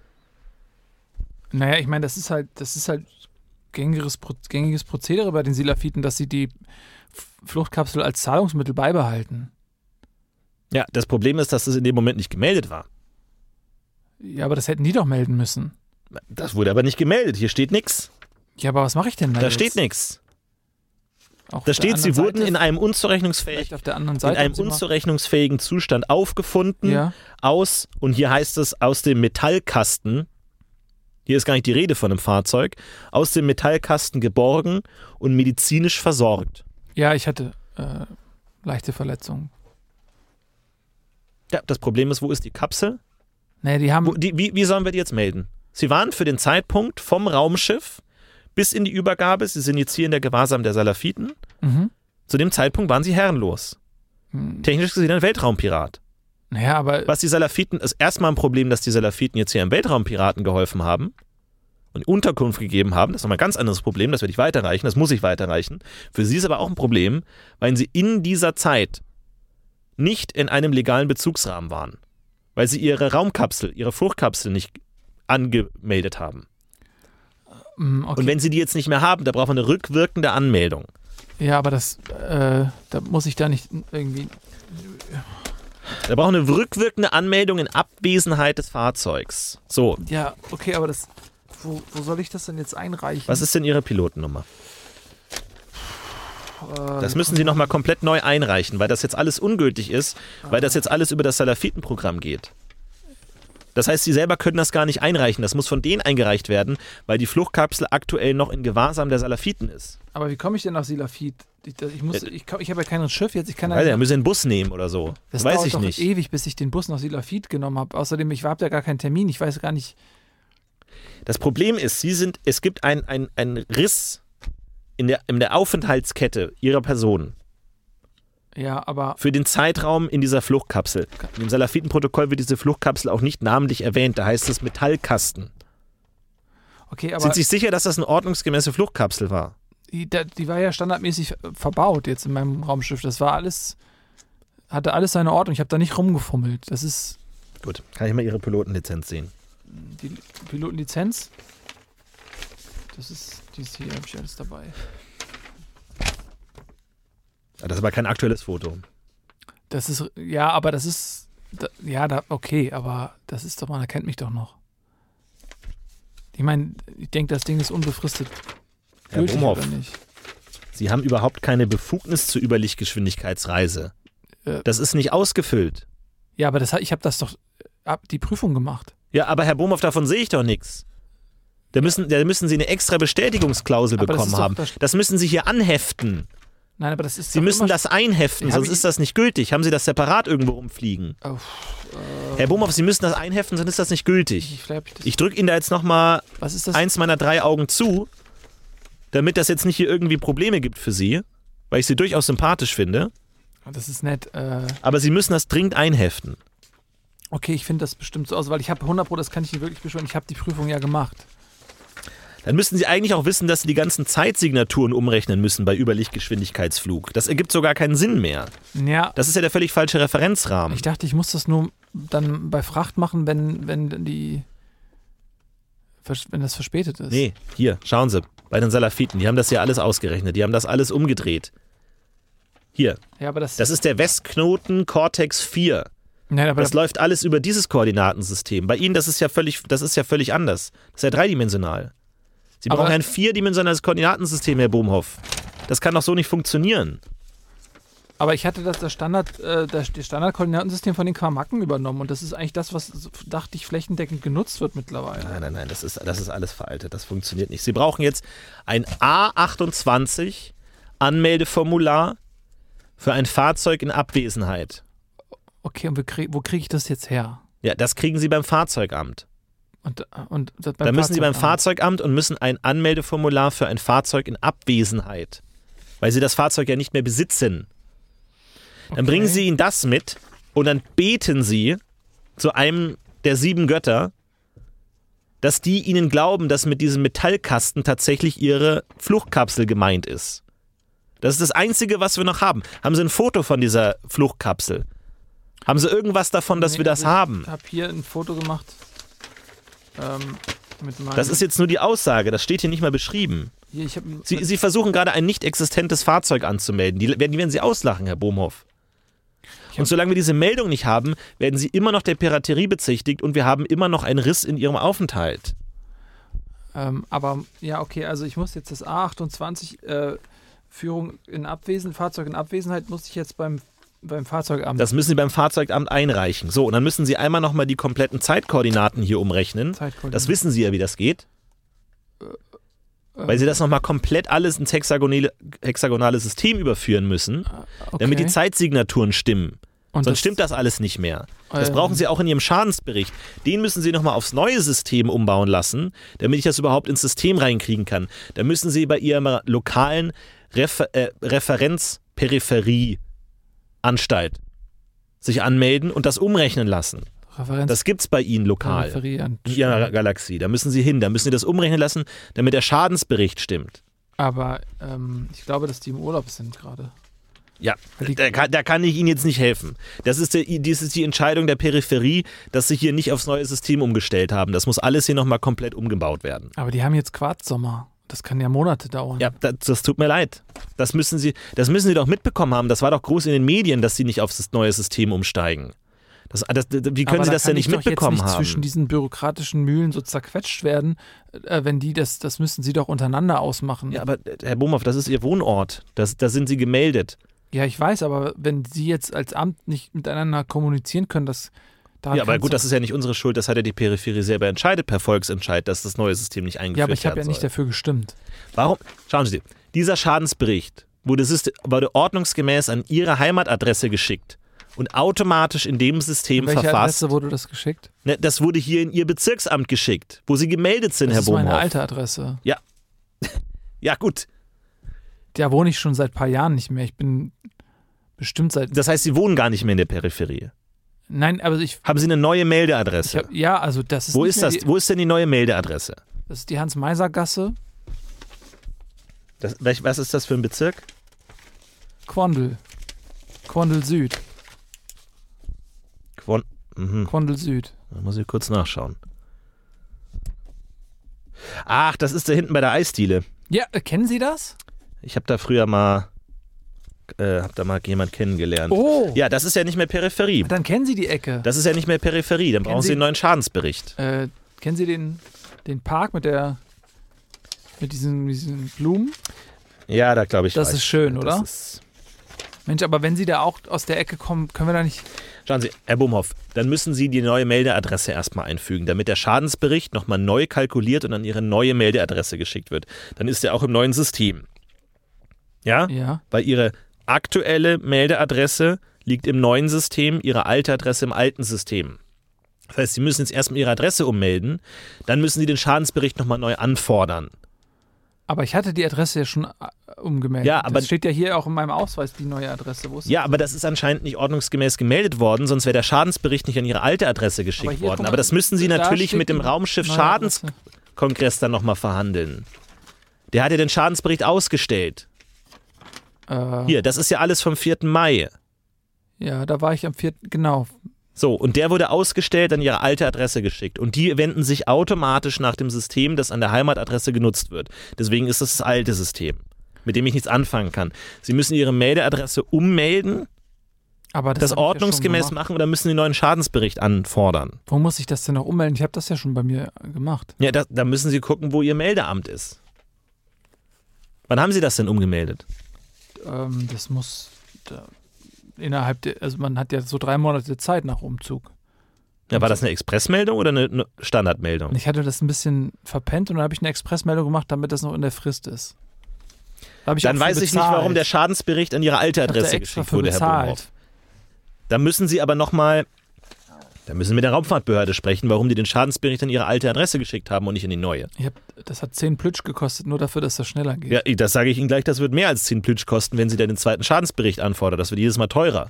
Naja, ich meine, das ist halt, das ist halt gängiges, Pro- gängiges Prozedere bei den Silafiten, dass sie die F- Fluchtkapsel als Zahlungsmittel beibehalten. ja, das Problem ist, dass es in dem Moment nicht gemeldet war. Ja, aber das hätten die doch melden müssen. Das wurde aber nicht gemeldet. Hier steht nichts. Ja, aber was mache ich denn da Da jetzt? steht nichts. Auch auf Da der steht, Sie anderen wurden Seite, in einem unzurechnungsfähigen vielleicht auf der anderen in Seite. einem haben sie mal- unzurechnungsfähigen Zustand aufgefunden, Ja. aus, und hier heißt es, aus dem Metallkasten, hier ist gar nicht die Rede von einem Fahrzeug, aus dem Metallkasten geborgen und medizinisch versorgt. Ja, ich hatte äh, leichte Verletzungen. Ja, das Problem ist, wo ist die Kapsel? Naja, die haben. Wo, die, wie, wie sollen wir die jetzt melden? Sie waren für den Zeitpunkt vom Raumschiff bis in die Übergabe, Sie sind jetzt hier in der Gewahrsam der Salafiten, Mhm. zu dem Zeitpunkt waren Sie herrenlos. Hm. Technisch gesehen ein Weltraumpirat. Naja, aber Was die Salafiten, ist erstmal ein Problem, dass die Salafiten jetzt hier im Weltraumpiraten geholfen haben und Unterkunft gegeben haben. Das ist nochmal ein ganz anderes Problem, das werde ich weiterreichen, das muss ich weiterreichen. Für sie ist aber auch ein Problem, weil sie in dieser Zeit nicht in einem legalen Bezugsrahmen waren. Weil sie ihre Raumkapsel, ihre Fluchtkapsel nicht angemeldet haben. mm, okay. Und wenn sie die jetzt nicht mehr haben, da braucht man eine rückwirkende Anmeldung. Ja, aber das, äh, da muss ich da nicht irgendwie. Da braucht man eine rückwirkende Anmeldung in Abwesenheit des Fahrzeugs. So, Ja, okay, aber das. Wo, wo soll ich das denn jetzt einreichen? was ist denn Ihre Pilotennummer? Äh, Das müssen Sie nochmal komplett neu einreichen, weil das jetzt alles ungültig ist, weil das jetzt alles über das Salafitenprogramm geht. Das heißt, Sie selber können das gar nicht einreichen. Das muss von denen eingereicht werden, weil die Fluchtkapsel aktuell noch in Gewahrsam der Salafiten ist. Aber wie komme ich denn nach Silafit? Ich, das- ich, muss, Ja, ich, komm- ich habe ja kein Schiff jetzt. Ich kann Weil ja, er müssen einen Bus nehmen oder so. das Weiß dauert ich doch nicht. ewig, bis ich den Bus nach Silafit genommen habe. Außerdem, ich habe ja gar keinen Termin. Ich weiß gar nicht. Das Problem ist, Sie sind, es gibt einen ein Riss in der, in der Aufenthaltskette Ihrer Person Ja, aber für den Zeitraum in dieser Fluchtkapsel. Im Salafitenprotokoll wird diese Fluchtkapsel auch nicht namentlich erwähnt. Da heißt es Metallkasten. okay, aber Sind Sie sich sicher, dass das eine ordnungsgemäße Fluchtkapsel war? die, da- die war ja standardmäßig verbaut jetzt in meinem Raumschiff. Das war alles, hatte alles seine Ordnung. Ich habe da nicht rumgefummelt. Das ist Gut, kann ich mal Ihre Pilotenlizenz sehen? die Pilotenlizenz. Das ist, die ist hier, habe ich alles dabei. Ah, das ist aber kein aktuelles Foto. Das ist, ja, aber das ist, da, ja, da, okay, aber das ist doch, man erkennt mich doch noch. Ich meine, ich denke, das Ding ist unbefristet Herr gültig Brumhoff, oder nicht. Sie haben überhaupt keine Befugnis zur Überlichtgeschwindigkeitsreise. Äh. Das ist nicht ausgefüllt. Ja, aber das, ich habe das doch, hab die Prüfung gemacht. Ja, aber Herr Brumhoff, davon sehe ich doch nichts. Da müssen, da müssen Sie eine extra Bestätigungsklausel Aber das bekommen ist doch haben. das- Das müssen Sie hier anheften. Nein, aber das ist Sie doch müssen immer- das einheften, Ja, sonst hab ich- ist das nicht gültig. Haben Sie das separat irgendwo rumfliegen? Oh, Herr Bohmhoff, Sie müssen das einheften, sonst ist das nicht gültig. vielleicht hab ich das, Ich drücke Ihnen da jetzt nochmal was ist das? eins meiner drei Augen zu, damit das jetzt nicht hier irgendwie Probleme gibt für Sie, weil ich Sie durchaus sympathisch finde. Das ist nett. Äh, Aber Sie müssen das dringend einheften. okay, ich finde das bestimmt so aus, weil ich habe hundert Prozent, das kann ich Ihnen wirklich beschwören, ich habe die Prüfung ja gemacht. Dann müssten Sie eigentlich auch wissen, dass Sie die ganzen Zeitsignaturen umrechnen müssen bei Überlichtgeschwindigkeitsflug. Das ergibt sogar keinen Sinn mehr. Ja, Das ist ja der völlig falsche Referenzrahmen. ich dachte, ich muss das nur dann bei Fracht machen, wenn, wenn die wenn das verspätet ist. Nee, hier, schauen Sie, bei den Salafiten, die haben das ja alles ausgerechnet, die haben das alles umgedreht. Hier, Ja, aber das, das ist der Westknoten Cortex vier. nein, aber Das läuft alles über dieses Koordinatensystem. Bei Ihnen, das ist ja völlig, das ist ja völlig anders. Das ist ja dreidimensional. Sie Aber- brauchen ein vierdimensionales Koordinatensystem, Herr Bohmhoff. Das kann doch so nicht funktionieren. Aber ich hatte das, das Standard, äh, das, das Standardkoordinatensystem von den Quamaken übernommen und das ist eigentlich das, was, so, dachte ich, flächendeckend genutzt wird mittlerweile. Nein, nein, nein, das ist, das ist alles veraltet. Das funktioniert nicht. Sie brauchen jetzt ein A achtundzwanzig Anmeldeformular für ein Fahrzeug in Abwesenheit. Okay, und wo kriege wo krieg ich das jetzt her? Ja, das kriegen Sie beim Fahrzeugamt. Und, und das Da müssen Sie beim Fahrzeugamt. Fahrzeugamt und müssen ein Anmeldeformular für ein Fahrzeug in Abwesenheit, weil Sie das Fahrzeug ja nicht mehr besitzen. Dann Okay. bringen Sie ihnen das mit und dann beten Sie zu einem der sieben Götter, dass die Ihnen glauben, dass mit diesem Metallkasten tatsächlich Ihre Fluchtkapsel gemeint ist. Das ist das Einzige, was wir noch haben. Haben Sie ein Foto von dieser Fluchtkapsel? Haben Sie irgendwas davon, dass Nee, wir das also haben? Ich habe hier ein Foto gemacht. Ähm, mit meinem, Das ist jetzt nur die Aussage, das steht hier nicht mal beschrieben. hier, ich hab, Sie, Sie versuchen gerade ein nicht existentes Fahrzeug anzumelden. Die werden, die werden Sie auslachen, Herr Bohmhoff. Ich hab- Und solange wir diese Meldung nicht haben, werden Sie immer noch der Piraterie bezichtigt und wir haben immer noch einen Riss in Ihrem Aufenthalt. ähm, aber ja, okay, also ich muss jetzt das A achtundzwanzig äh, Führung in Abwesen, Fahrzeug in Abwesenheit, muss ich jetzt beim, beim Fahrzeugamt. Das müssen Sie beim Fahrzeugamt einreichen. So, und dann müssen Sie einmal nochmal die kompletten Zeitkoordinaten hier umrechnen. Zeitkoordinaten. Das wissen Sie ja, wie das geht. Weil Sie das nochmal komplett alles ins hexagonale, hexagonale System überführen müssen, okay. damit die Zeitsignaturen stimmen. Und Sonst stimmt das alles nicht mehr. Das Ähm. brauchen Sie auch in Ihrem Schadensbericht. Den müssen Sie nochmal aufs neue System umbauen lassen, damit ich das überhaupt ins System reinkriegen kann. Da müssen Sie bei Ihrem lokalen Refer äh, Referenzperipherieanstalt sich anmelden und das umrechnen lassen. Referenz Das gibt's bei Ihnen lokal Peripherie an- in Ihrer Galaxie. Da müssen Sie hin, da müssen Sie das umrechnen lassen, damit der Schadensbericht stimmt. Aber ähm, ich glaube, dass die im Urlaub sind gerade. Ja, Die- da kann, da kann ich Ihnen jetzt nicht helfen. Das ist, der, das ist die Entscheidung der Peripherie, dass Sie hier nicht aufs neue System umgestellt haben. Das muss alles hier nochmal komplett umgebaut werden. Aber die haben jetzt Quarzsommer. Das kann ja Monate dauern. Ja, das, das tut mir leid. Das müssen Sie, das müssen Sie doch mitbekommen haben. Das war doch groß in den Medien, dass Sie nicht aufs neue System umsteigen. Das, das, wie können Aber Sie da das kann denn nicht ich doch mitbekommen jetzt nicht haben? zwischen diesen bürokratischen Mühlen so zerquetscht werden, äh, wenn die das, das müssen sie doch untereinander ausmachen. Ja, aber äh, Herr Bohmhoff, das ist Ihr Wohnort. Das, da sind Sie gemeldet. Ja, ich weiß, aber wenn sie jetzt als Amt nicht miteinander kommunizieren können, das da Ja, aber kannst gut, du- das ist ja nicht unsere Schuld. Das hat ja die Peripherie selber entscheidet per Volksentscheid, dass das neue System nicht eingeführt Ja, aber ich habe ja werden nicht soll. dafür gestimmt. Warum? Schauen Sie, dieser Schadensbericht wurde, Syste- wurde ordnungsgemäß an Ihre Heimatadresse geschickt und automatisch in dem System An welche verfasst. Adresse wurde das geschickt? Ne, das wurde hier in Ihr Bezirksamt geschickt, wo Sie gemeldet sind, Das Herr ist meine Bohmhoff. alte Adresse. Ja, gut. Da wohne ich schon seit ein paar Jahren nicht mehr. Ich bin bestimmt seit. Das heißt, Sie wohnen gar nicht mehr in der Peripherie. Nein, aber ich. Haben Sie eine neue ich Meldeadresse? hab, ja, also das ist. Wo nicht ist mehr das? Die, Wo ist denn die neue Meldeadresse? das ist die Hans-Meiser-Gasse, Das, welch- was ist das für ein Bezirk? Quondel. Quondel Süd. Quon mhm. Quondel Süd. Da muss ich kurz nachschauen. Ach, das ist da hinten bei der Eisdiele. Ja, äh, kennen Sie das? Ich habe da früher mal, äh, hab da mal jemand kennengelernt. Oh! Ja, das ist ja nicht mehr Peripherie. Dann kennen Sie die Ecke. Das ist ja nicht mehr Peripherie. Dann Kennen brauchen Sie Sie- einen neuen Schadensbericht. Äh, kennen Sie den, den Park mit der mit diesen, diesen Blumen? Ja, da glaube ich. Das weiß ist schön, ich. oder? Das ist, Mensch, aber wenn Sie da auch aus der Ecke kommen, können wir da nicht... Schauen Sie, Herr Bumhoff, dann müssen Sie die neue Meldeadresse erstmal einfügen, damit der Schadensbericht nochmal neu kalkuliert und an Ihre neue Meldeadresse geschickt wird. Dann ist er auch im neuen System. Ja? Ja. Weil Ihre aktuelle Meldeadresse liegt im neuen System, Ihre alte Adresse im alten System. Das heißt, Sie müssen jetzt erstmal Ihre Adresse ummelden, dann müssen Sie den Schadensbericht nochmal neu anfordern. Aber ich hatte die Adresse ja schon äh, umgemeldet. Ja, aber das steht ja hier auch in meinem Ausweis, die neue Adresse. Wo ist Ja, das? aber das ist anscheinend nicht ordnungsgemäß gemeldet worden, sonst wäre der Schadensbericht nicht an Ihre alte Adresse geschickt Aber hier, worden. guck mal, Aber das müssen Sie da natürlich steht mit dem die Raumschiff neue Schadenskongress dann nochmal verhandeln. Der hat ja den Schadensbericht ausgestellt. Äh, Hier, das ist ja alles vom vierten Mai. Ja, da war ich am vierten Genau. So, und der wurde ausgestellt, an Ihre alte Adresse geschickt. Und die wenden sich automatisch nach dem System, das an der Heimatadresse genutzt wird. Deswegen ist das das alte System, mit dem ich nichts anfangen kann. Sie müssen Ihre Meldeadresse ummelden, Aber das, das hab ich ja ordnungsgemäß schon gemacht. machen oder müssen Sie einen neuen Schadensbericht anfordern. Wo muss ich das denn noch ummelden? Ich habe das ja schon bei mir gemacht. Ja, da, da müssen Sie gucken, wo Ihr Meldeamt ist. Wann haben Sie das denn umgemeldet? Ähm, das muss da, innerhalb der, also man hat ja so drei Monate Zeit nach Umzug. Ja, war das eine Expressmeldung oder eine, eine Standardmeldung? Und ich hatte das ein bisschen verpennt und dann habe ich eine Expressmeldung gemacht, damit das noch in der Frist ist. Da hab ich Dann auch für weiß ich nicht, bezahlt. warum der Schadensbericht an Ihre alte Ich hab da Adresse extra geschickt für wurde, Herr bezahlt. Bumhoff. Da müssen Sie aber nochmal, da müssen Sie mit der Raumfahrtbehörde sprechen, warum die den Schadensbericht an Ihre alte Adresse geschickt haben und nicht in die neue. Ich hab, das hat zehn Plütsch gekostet, nur dafür, dass das schneller geht. Ja, das sage ich Ihnen gleich, das wird mehr als zehn Plütsch kosten, wenn Sie dann den zweiten Schadensbericht anfordern. Das wird jedes Mal teurer.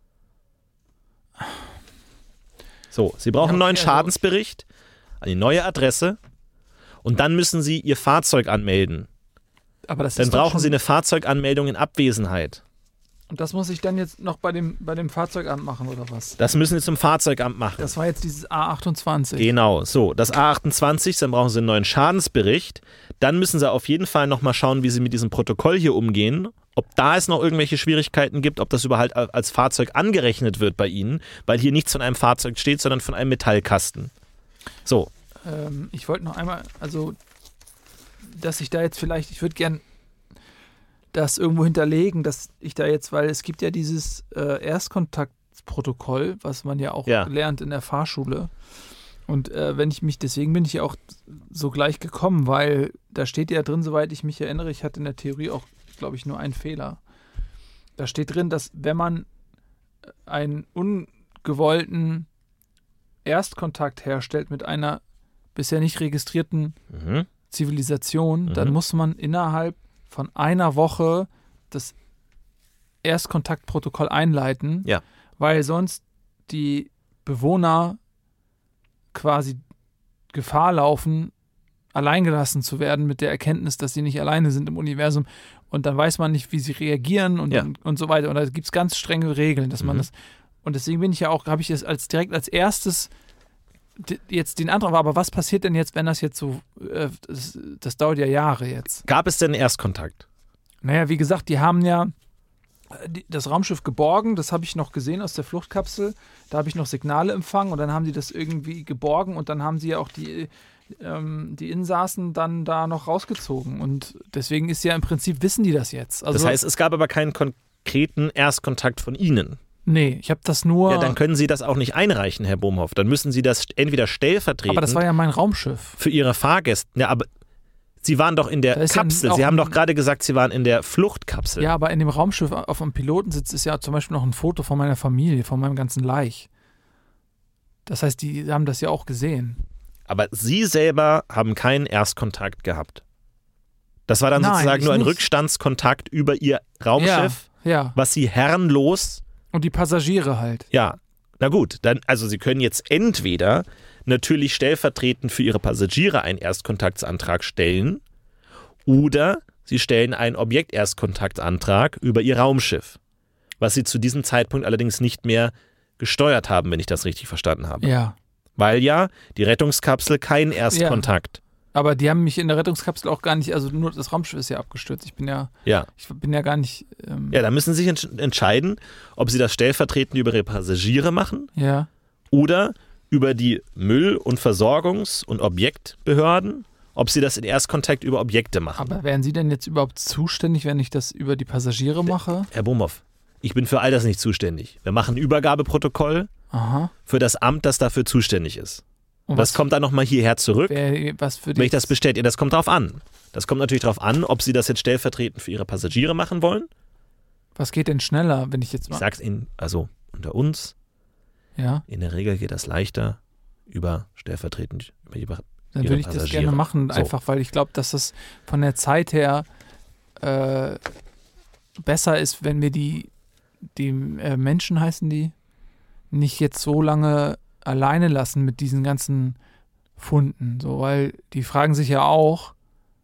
So, Sie brauchen Ja, einen neuen okay, also- Schadensbericht an die neue Adresse und dann müssen Sie Ihr Fahrzeug anmelden. Aber das Dann ist doch brauchen schon, Sie eine Fahrzeuganmeldung in Abwesenheit. Und das muss ich dann jetzt noch bei dem, bei dem Fahrzeugamt machen, oder was? Das müssen Sie zum Fahrzeugamt machen. Das war jetzt dieses A achtundzwanzig. Genau, so, das A achtundzwanzig, dann brauchen Sie einen neuen Schadensbericht. Dann müssen Sie auf jeden Fall nochmal schauen, wie Sie mit diesem Protokoll hier umgehen, ob da es noch irgendwelche Schwierigkeiten gibt, ob das überhaupt als Fahrzeug angerechnet wird bei Ihnen, weil hier nichts von einem Fahrzeug steht, sondern von einem Metallkasten. So, Ähm, ich wollte noch einmal, also, dass ich da jetzt vielleicht, ich würde gern das irgendwo hinterlegen, dass ich da jetzt, weil es gibt ja dieses äh, Erstkontaktprotokoll, was man ja auch Ja. lernt in der Fahrschule. Und äh, wenn ich mich, deswegen bin ich ja auch so gleich gekommen, weil da steht ja drin, soweit ich mich erinnere, ich hatte in der Theorie auch, glaube ich, nur einen Fehler. Da steht drin, dass wenn man einen ungewollten Erstkontakt herstellt mit einer bisher nicht registrierten mhm. Zivilisation, Mhm. dann muss man innerhalb von einer Woche das Erstkontaktprotokoll einleiten, Ja. weil sonst die Bewohner quasi Gefahr laufen, alleingelassen zu werden mit der Erkenntnis, dass sie nicht alleine sind im Universum und dann weiß man nicht, wie sie reagieren und, Ja. und, und so weiter. Und da gibt es ganz strenge Regeln, dass man Mhm. das und deswegen bin ich ja auch, habe ich das als direkt als erstes d- jetzt den Antrag, aber was passiert denn jetzt, wenn das jetzt so, äh, das, das dauert ja Jahre jetzt. Gab es denn einen Erstkontakt? Naja, wie gesagt, die haben ja äh, die, das Raumschiff geborgen, das habe ich noch gesehen aus der Fluchtkapsel, da habe ich noch Signale empfangen und dann haben die das irgendwie geborgen und dann haben sie ja auch die, ähm, die Insassen dann da noch rausgezogen und deswegen ist ja im Prinzip, wissen die das jetzt. Also, Das heißt, es gab aber keinen konkreten Erstkontakt von Ihnen. nee, ich habe das nur, Ja, dann können Sie das auch nicht einreichen, Herr Bumhoff. Dann müssen Sie das entweder stellvertretend aber das war ja mein Raumschiff. für Ihre Fahrgäste. Ja, aber Sie waren doch in der Da ist ja Kapsel. auch Sie haben ein- doch gerade gesagt, Sie waren in der Fluchtkapsel. Ja, aber in dem Raumschiff auf dem Pilotensitz ist ja zum Beispiel noch ein Foto von meiner Familie, von meinem ganzen Laich. Das heißt, die haben das ja auch gesehen. Aber Sie selber haben keinen Erstkontakt gehabt. Das war dann Nein, sozusagen ich nur ein nicht. Rückstandskontakt über Ihr Raumschiff, Ja, ja. was Sie herrenlos, Und die Passagiere halt. ja, na gut, dann, also Sie können jetzt entweder natürlich stellvertretend für Ihre Passagiere einen Erstkontaktsantrag stellen oder Sie stellen einen Objekterstkontaktantrag über Ihr Raumschiff, was Sie zu diesem Zeitpunkt allerdings nicht mehr gesteuert haben, wenn ich das richtig verstanden habe. Ja. Weil ja die Rettungskapsel keinen Erstkontakt. Aber die haben mich in der Rettungskapsel auch gar nicht, also nur das Raumschiff ist ja abgestürzt. Ich bin ja, Ja. ich bin ja gar nicht, ähm, Ja, da müssen Sie sich entsch- entscheiden, ob Sie das stellvertretend über Ihre Passagiere machen ja. oder über die Müll- und Versorgungs- und Objektbehörden, ob Sie das in Erstkontakt über Objekte machen. Aber wären Sie denn jetzt überhaupt zuständig, wenn ich das über die Passagiere mache? Herr Bumhoff, ich bin für all das nicht zuständig. Wir machen ein Übergabeprotokoll Aha. für das Amt, das dafür zuständig ist. Und das was, kommt dann nochmal hierher zurück, wer, was für wenn ich das bestätige. Das kommt drauf an. Das kommt natürlich drauf an, ob Sie das jetzt stellvertretend für Ihre Passagiere machen wollen. Was geht denn schneller, wenn ich jetzt mal... Ich sag's Ihnen, also unter uns, ja. in der Regel geht das leichter über stellvertretend über Ihre Dann würde ich das gerne machen, so. Einfach weil ich glaube, dass das von der Zeit her äh, besser ist, wenn wir die, die äh, Menschen heißen die, nicht jetzt so lange alleine lassen mit diesen ganzen Funden. So, weil die fragen sich ja auch,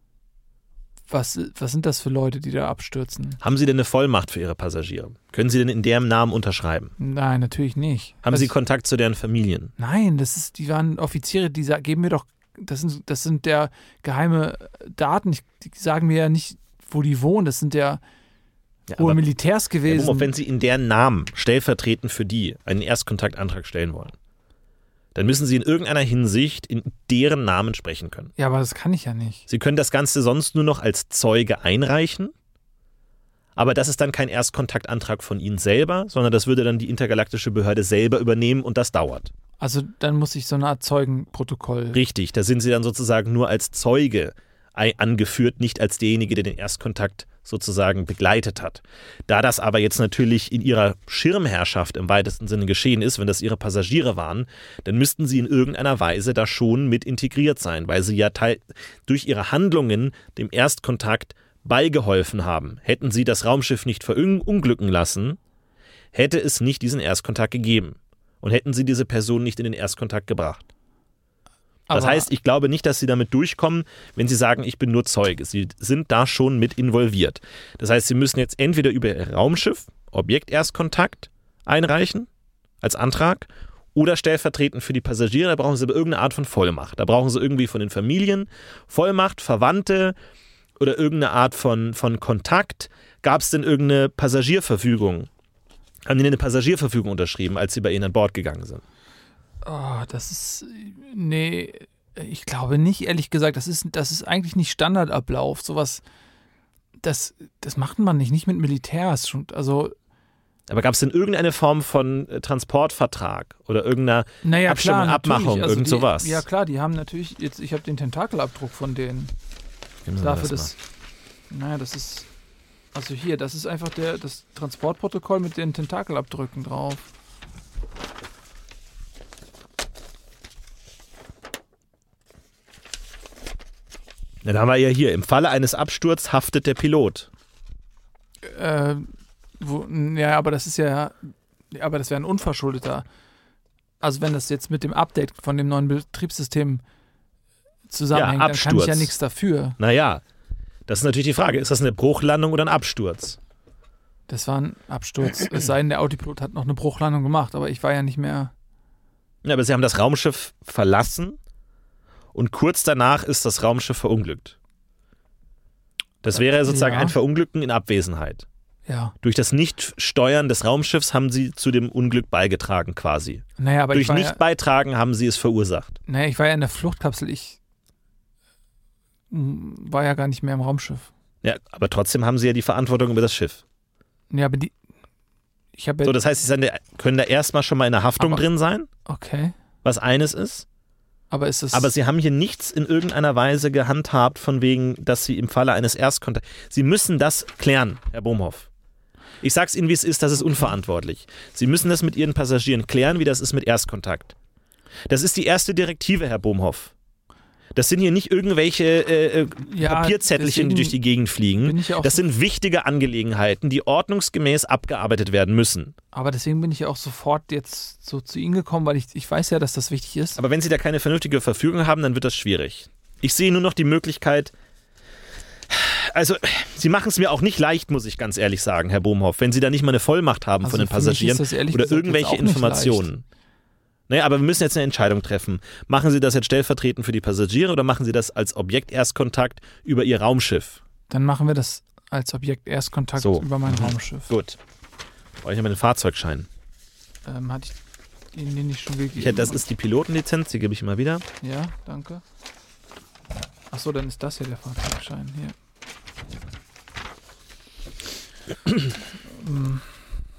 was, was sind das für Leute, die da abstürzen? Haben Sie denn eine Vollmacht für Ihre Passagiere? Können Sie denn in deren Namen unterschreiben? Nein, natürlich nicht. Haben also Sie Kontakt zu deren Familien? Nein, das ist, die waren Offiziere, die geben mir doch, das sind, das sind der geheime Daten, die sagen mir ja nicht, wo die wohnen, das sind ja Ja, hohe aber, Militärs gewesen. Ja, wenn Sie in deren Namen stellvertretend für die einen Erstkontaktantrag stellen wollen, dann müssen Sie in irgendeiner Hinsicht in deren Namen sprechen können. Ja, aber das kann ich ja nicht. Sie können das Ganze sonst nur noch als Zeuge einreichen, aber das ist dann kein Erstkontaktantrag von Ihnen selber, sondern das würde dann die intergalaktische Behörde selber übernehmen und das dauert. Also dann muss ich so eine Art Zeugenprotokoll... Richtig, da sind Sie dann sozusagen nur als Zeuge angeführt, nicht als derjenige, der den Erstkontakt sozusagen begleitet hat. Da das aber jetzt natürlich in ihrer Schirmherrschaft im weitesten Sinne geschehen ist, wenn das ihre Passagiere waren, dann müssten sie in irgendeiner Weise da schon mit integriert sein, weil sie ja teil- durch ihre Handlungen dem Erstkontakt beigeholfen haben. Hätten sie das Raumschiff nicht verunglücken lassen, hätte es nicht diesen Erstkontakt gegeben und hätten sie diese Person nicht in den Erstkontakt gebracht. Das Aber heißt, ich glaube nicht, dass Sie damit durchkommen, wenn Sie sagen, ich bin nur Zeuge. Sie sind da schon mit involviert. Das heißt, Sie müssen jetzt entweder über Ihr Raumschiff Objekterstkontakt einreichen als Antrag oder stellvertretend für die Passagiere. Da brauchen Sie aber irgendeine Art von Vollmacht. Da brauchen Sie irgendwie von den Familien Vollmacht, Verwandte oder irgendeine Art von, von Kontakt. Gab es denn irgendeine Passagierverfügung? Haben die eine Passagierverfügung unterschrieben, als Sie bei Ihnen an Bord gegangen sind? Oh, das ist, nee, ich glaube nicht, ehrlich gesagt, das ist, das ist eigentlich nicht Standardablauf, sowas, das, das macht man nicht, nicht mit Militärs, also. Aber gab es denn irgendeine Form von Transportvertrag oder irgendeiner naja, Abstimmung, klar, Abmachung, also irgend die, sowas? Ja klar, die haben natürlich, jetzt, ich habe den Tentakelabdruck von denen. Geben Sie Dafür das das, naja, das ist, also hier, das ist einfach der, das Transportprotokoll mit den Tentakelabdrücken drauf. Ja, da haben wir ja hier, im Falle eines Absturzes haftet der Pilot. Äh, wo, ja, aber das ist ja, aber das wäre ein unverschuldeter. Also wenn das jetzt mit dem Update von dem neuen Betriebssystem zusammenhängt, Ja, dann kann ich ja Absturz. nichts dafür. Naja, das ist natürlich die Frage, ist das eine Bruchlandung oder ein Absturz? Das war ein Absturz. Es sei denn, der Autopilot hat noch eine Bruchlandung gemacht, aber ich war ja nicht mehr. Ja, aber Sie haben das Raumschiff verlassen und kurz danach ist das Raumschiff verunglückt. Das wäre sozusagen Ja. ein Verunglücken in Abwesenheit. Ja. Durch das Nicht-Steuern des Raumschiffs haben Sie zu dem Unglück beigetragen quasi. Naja, aber Durch ich war, ja, Nicht-Beitragen haben Sie es verursacht. naja, ich war ja in der Fluchtkapsel. Ich mm, war ja gar nicht mehr im Raumschiff. Ja, aber trotzdem haben Sie ja die Verantwortung über das Schiff. Ja, aber die. Ich habe ja. So, das heißt, Sie sind, können da erstmal schon mal in der Haftung Aber- drin sein, Okay. was eines ist. Aber ist es. Aber Sie haben hier nichts in irgendeiner Weise gehandhabt, von wegen, dass Sie im Falle eines Erstkontakts. Sie müssen das klären, Herr Bohmhoff. Ich sag's Ihnen, wie es ist, das ist unverantwortlich. Sie müssen das mit Ihren Passagieren klären, wie das ist mit Erstkontakt. Das ist die erste Direktive, Herr Bohmhoff. Das sind hier nicht irgendwelche äh, äh, Ja, Papierzettelchen, die deswegen durch die Gegend fliegen. bin ich ja auch Das so- sind wichtige Angelegenheiten, die ordnungsgemäß abgearbeitet werden müssen. Aber deswegen bin ich ja auch sofort jetzt so zu Ihnen gekommen, weil ich, ich weiß ja, dass das wichtig ist. Aber wenn Sie da keine vernünftige Verfügung haben, dann wird das schwierig. Ich sehe nur noch die Möglichkeit, also Sie machen es mir auch nicht leicht, muss ich ganz ehrlich sagen, Herr Bohmhoff, wenn Sie da nicht mal eine Vollmacht haben Also von den für mich Passagieren ist das ehrlich oder gesagt jetzt irgendwelche auch nicht Informationen. Naja, aber wir müssen jetzt eine Entscheidung treffen. Machen Sie das jetzt stellvertretend für die Passagiere oder machen Sie das als Objekt-Erstkontakt über Ihr Raumschiff? Dann machen wir das als Objekt Erstkontakt So. über mein Raumschiff. Gut. Brauche ich mal den Fahrzeugschein. Ähm, hatte ich Ihnen den nicht schon gegeben? Ich hätte, das ist die Pilotenlizenz, die gebe ich immer wieder. Ja, danke. Achso, dann ist das hier der Fahrzeugschein. Hier. Hm.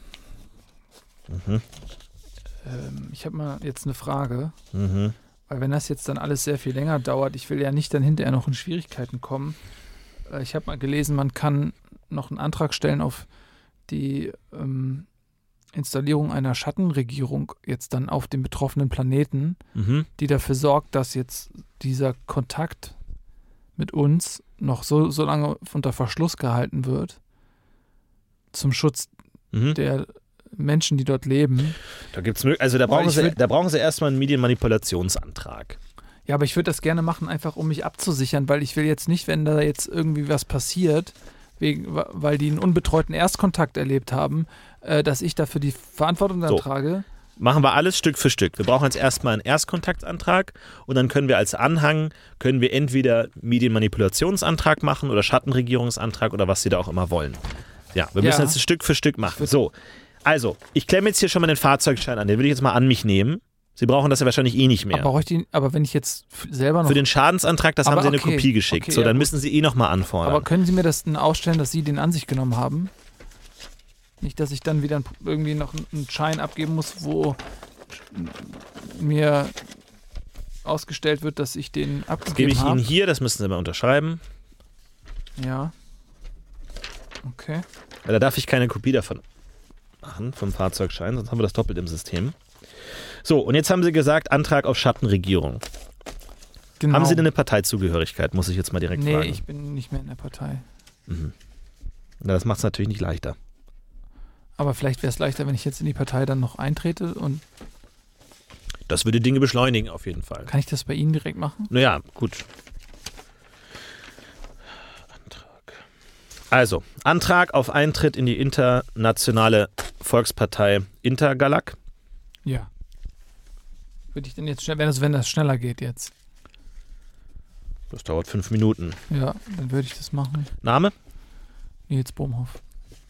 Mhm. Ähm, ich habe mal jetzt eine Frage. Mhm. Weil wenn das jetzt dann alles sehr viel länger dauert, ich will ja nicht dann hinterher noch in Schwierigkeiten kommen. Äh, ich habe mal gelesen, man kann noch einen Antrag stellen auf die ähm, Installierung einer Schattenregierung jetzt dann auf dem betroffenen Planeten, Mhm. die dafür sorgt, dass jetzt dieser Kontakt mit uns noch so, so lange unter Verschluss gehalten wird, zum Schutz Mhm. der Menschen, die dort leben. Da gibt's mö- also da Weil brauchen, ich sie, würd- da brauchen sie erstmal einen Medienmanipulationsantrag. Ja, aber ich würde das gerne machen, einfach um mich abzusichern, weil ich will jetzt nicht, wenn da jetzt irgendwie was passiert, wegen, weil die einen unbetreuten Erstkontakt erlebt haben, äh, dass ich dafür die Verantwortung dann So. trage. Machen wir alles Stück für Stück. Wir brauchen jetzt erstmal einen Erstkontaktantrag und dann können wir als Anhang, können wir entweder Medienmanipulationsantrag machen oder Schattenregierungsantrag oder was sie da auch immer wollen. Ja, wir müssen Ja. jetzt Stück für Stück machen. So, also, ich klemme jetzt hier schon mal den Fahrzeugschein an, den will ich jetzt mal an mich nehmen. Sie brauchen das ja wahrscheinlich eh nicht mehr. Aber, brauche ich die, aber wenn ich jetzt f- selber noch... Für den Schadensantrag, das Aber haben sie eine okay, Kopie geschickt. okay, so, ja, dann gut. müssen sie eh nochmal anfordern. aber können Sie mir das denn ausstellen, dass Sie den an sich genommen haben? Nicht, dass ich dann wieder irgendwie noch einen Schein abgeben muss, wo mir ausgestellt wird, dass ich den das gebe abgegeben ich habe. Ihnen hier, das müssen Sie mal unterschreiben. Ja. Okay. Weil da darf ich keine Kopie davon machen, vom Fahrzeugschein, sonst haben wir das doppelt im System. So, und jetzt haben Sie gesagt, Antrag auf Schattenregierung. Genau. Haben Sie denn eine Parteizugehörigkeit, muss ich jetzt mal direkt Nee, fragen. ich bin nicht mehr in der Partei. Mhm. Na, das macht es natürlich nicht leichter. Aber vielleicht wäre es leichter, wenn ich jetzt in die Partei dann noch eintrete. Und Das würde Dinge beschleunigen, auf jeden Fall. kann ich das bei Ihnen direkt machen? Naja, gut. Antrag. Also, Antrag auf Eintritt in die internationale Volkspartei Intergalak. Ja. Würde ich denn jetzt schnell, wenn das, wenn das schneller geht jetzt? Das dauert fünf Minuten. Ja, dann würde ich das machen. Name? Nils Bohmhoff.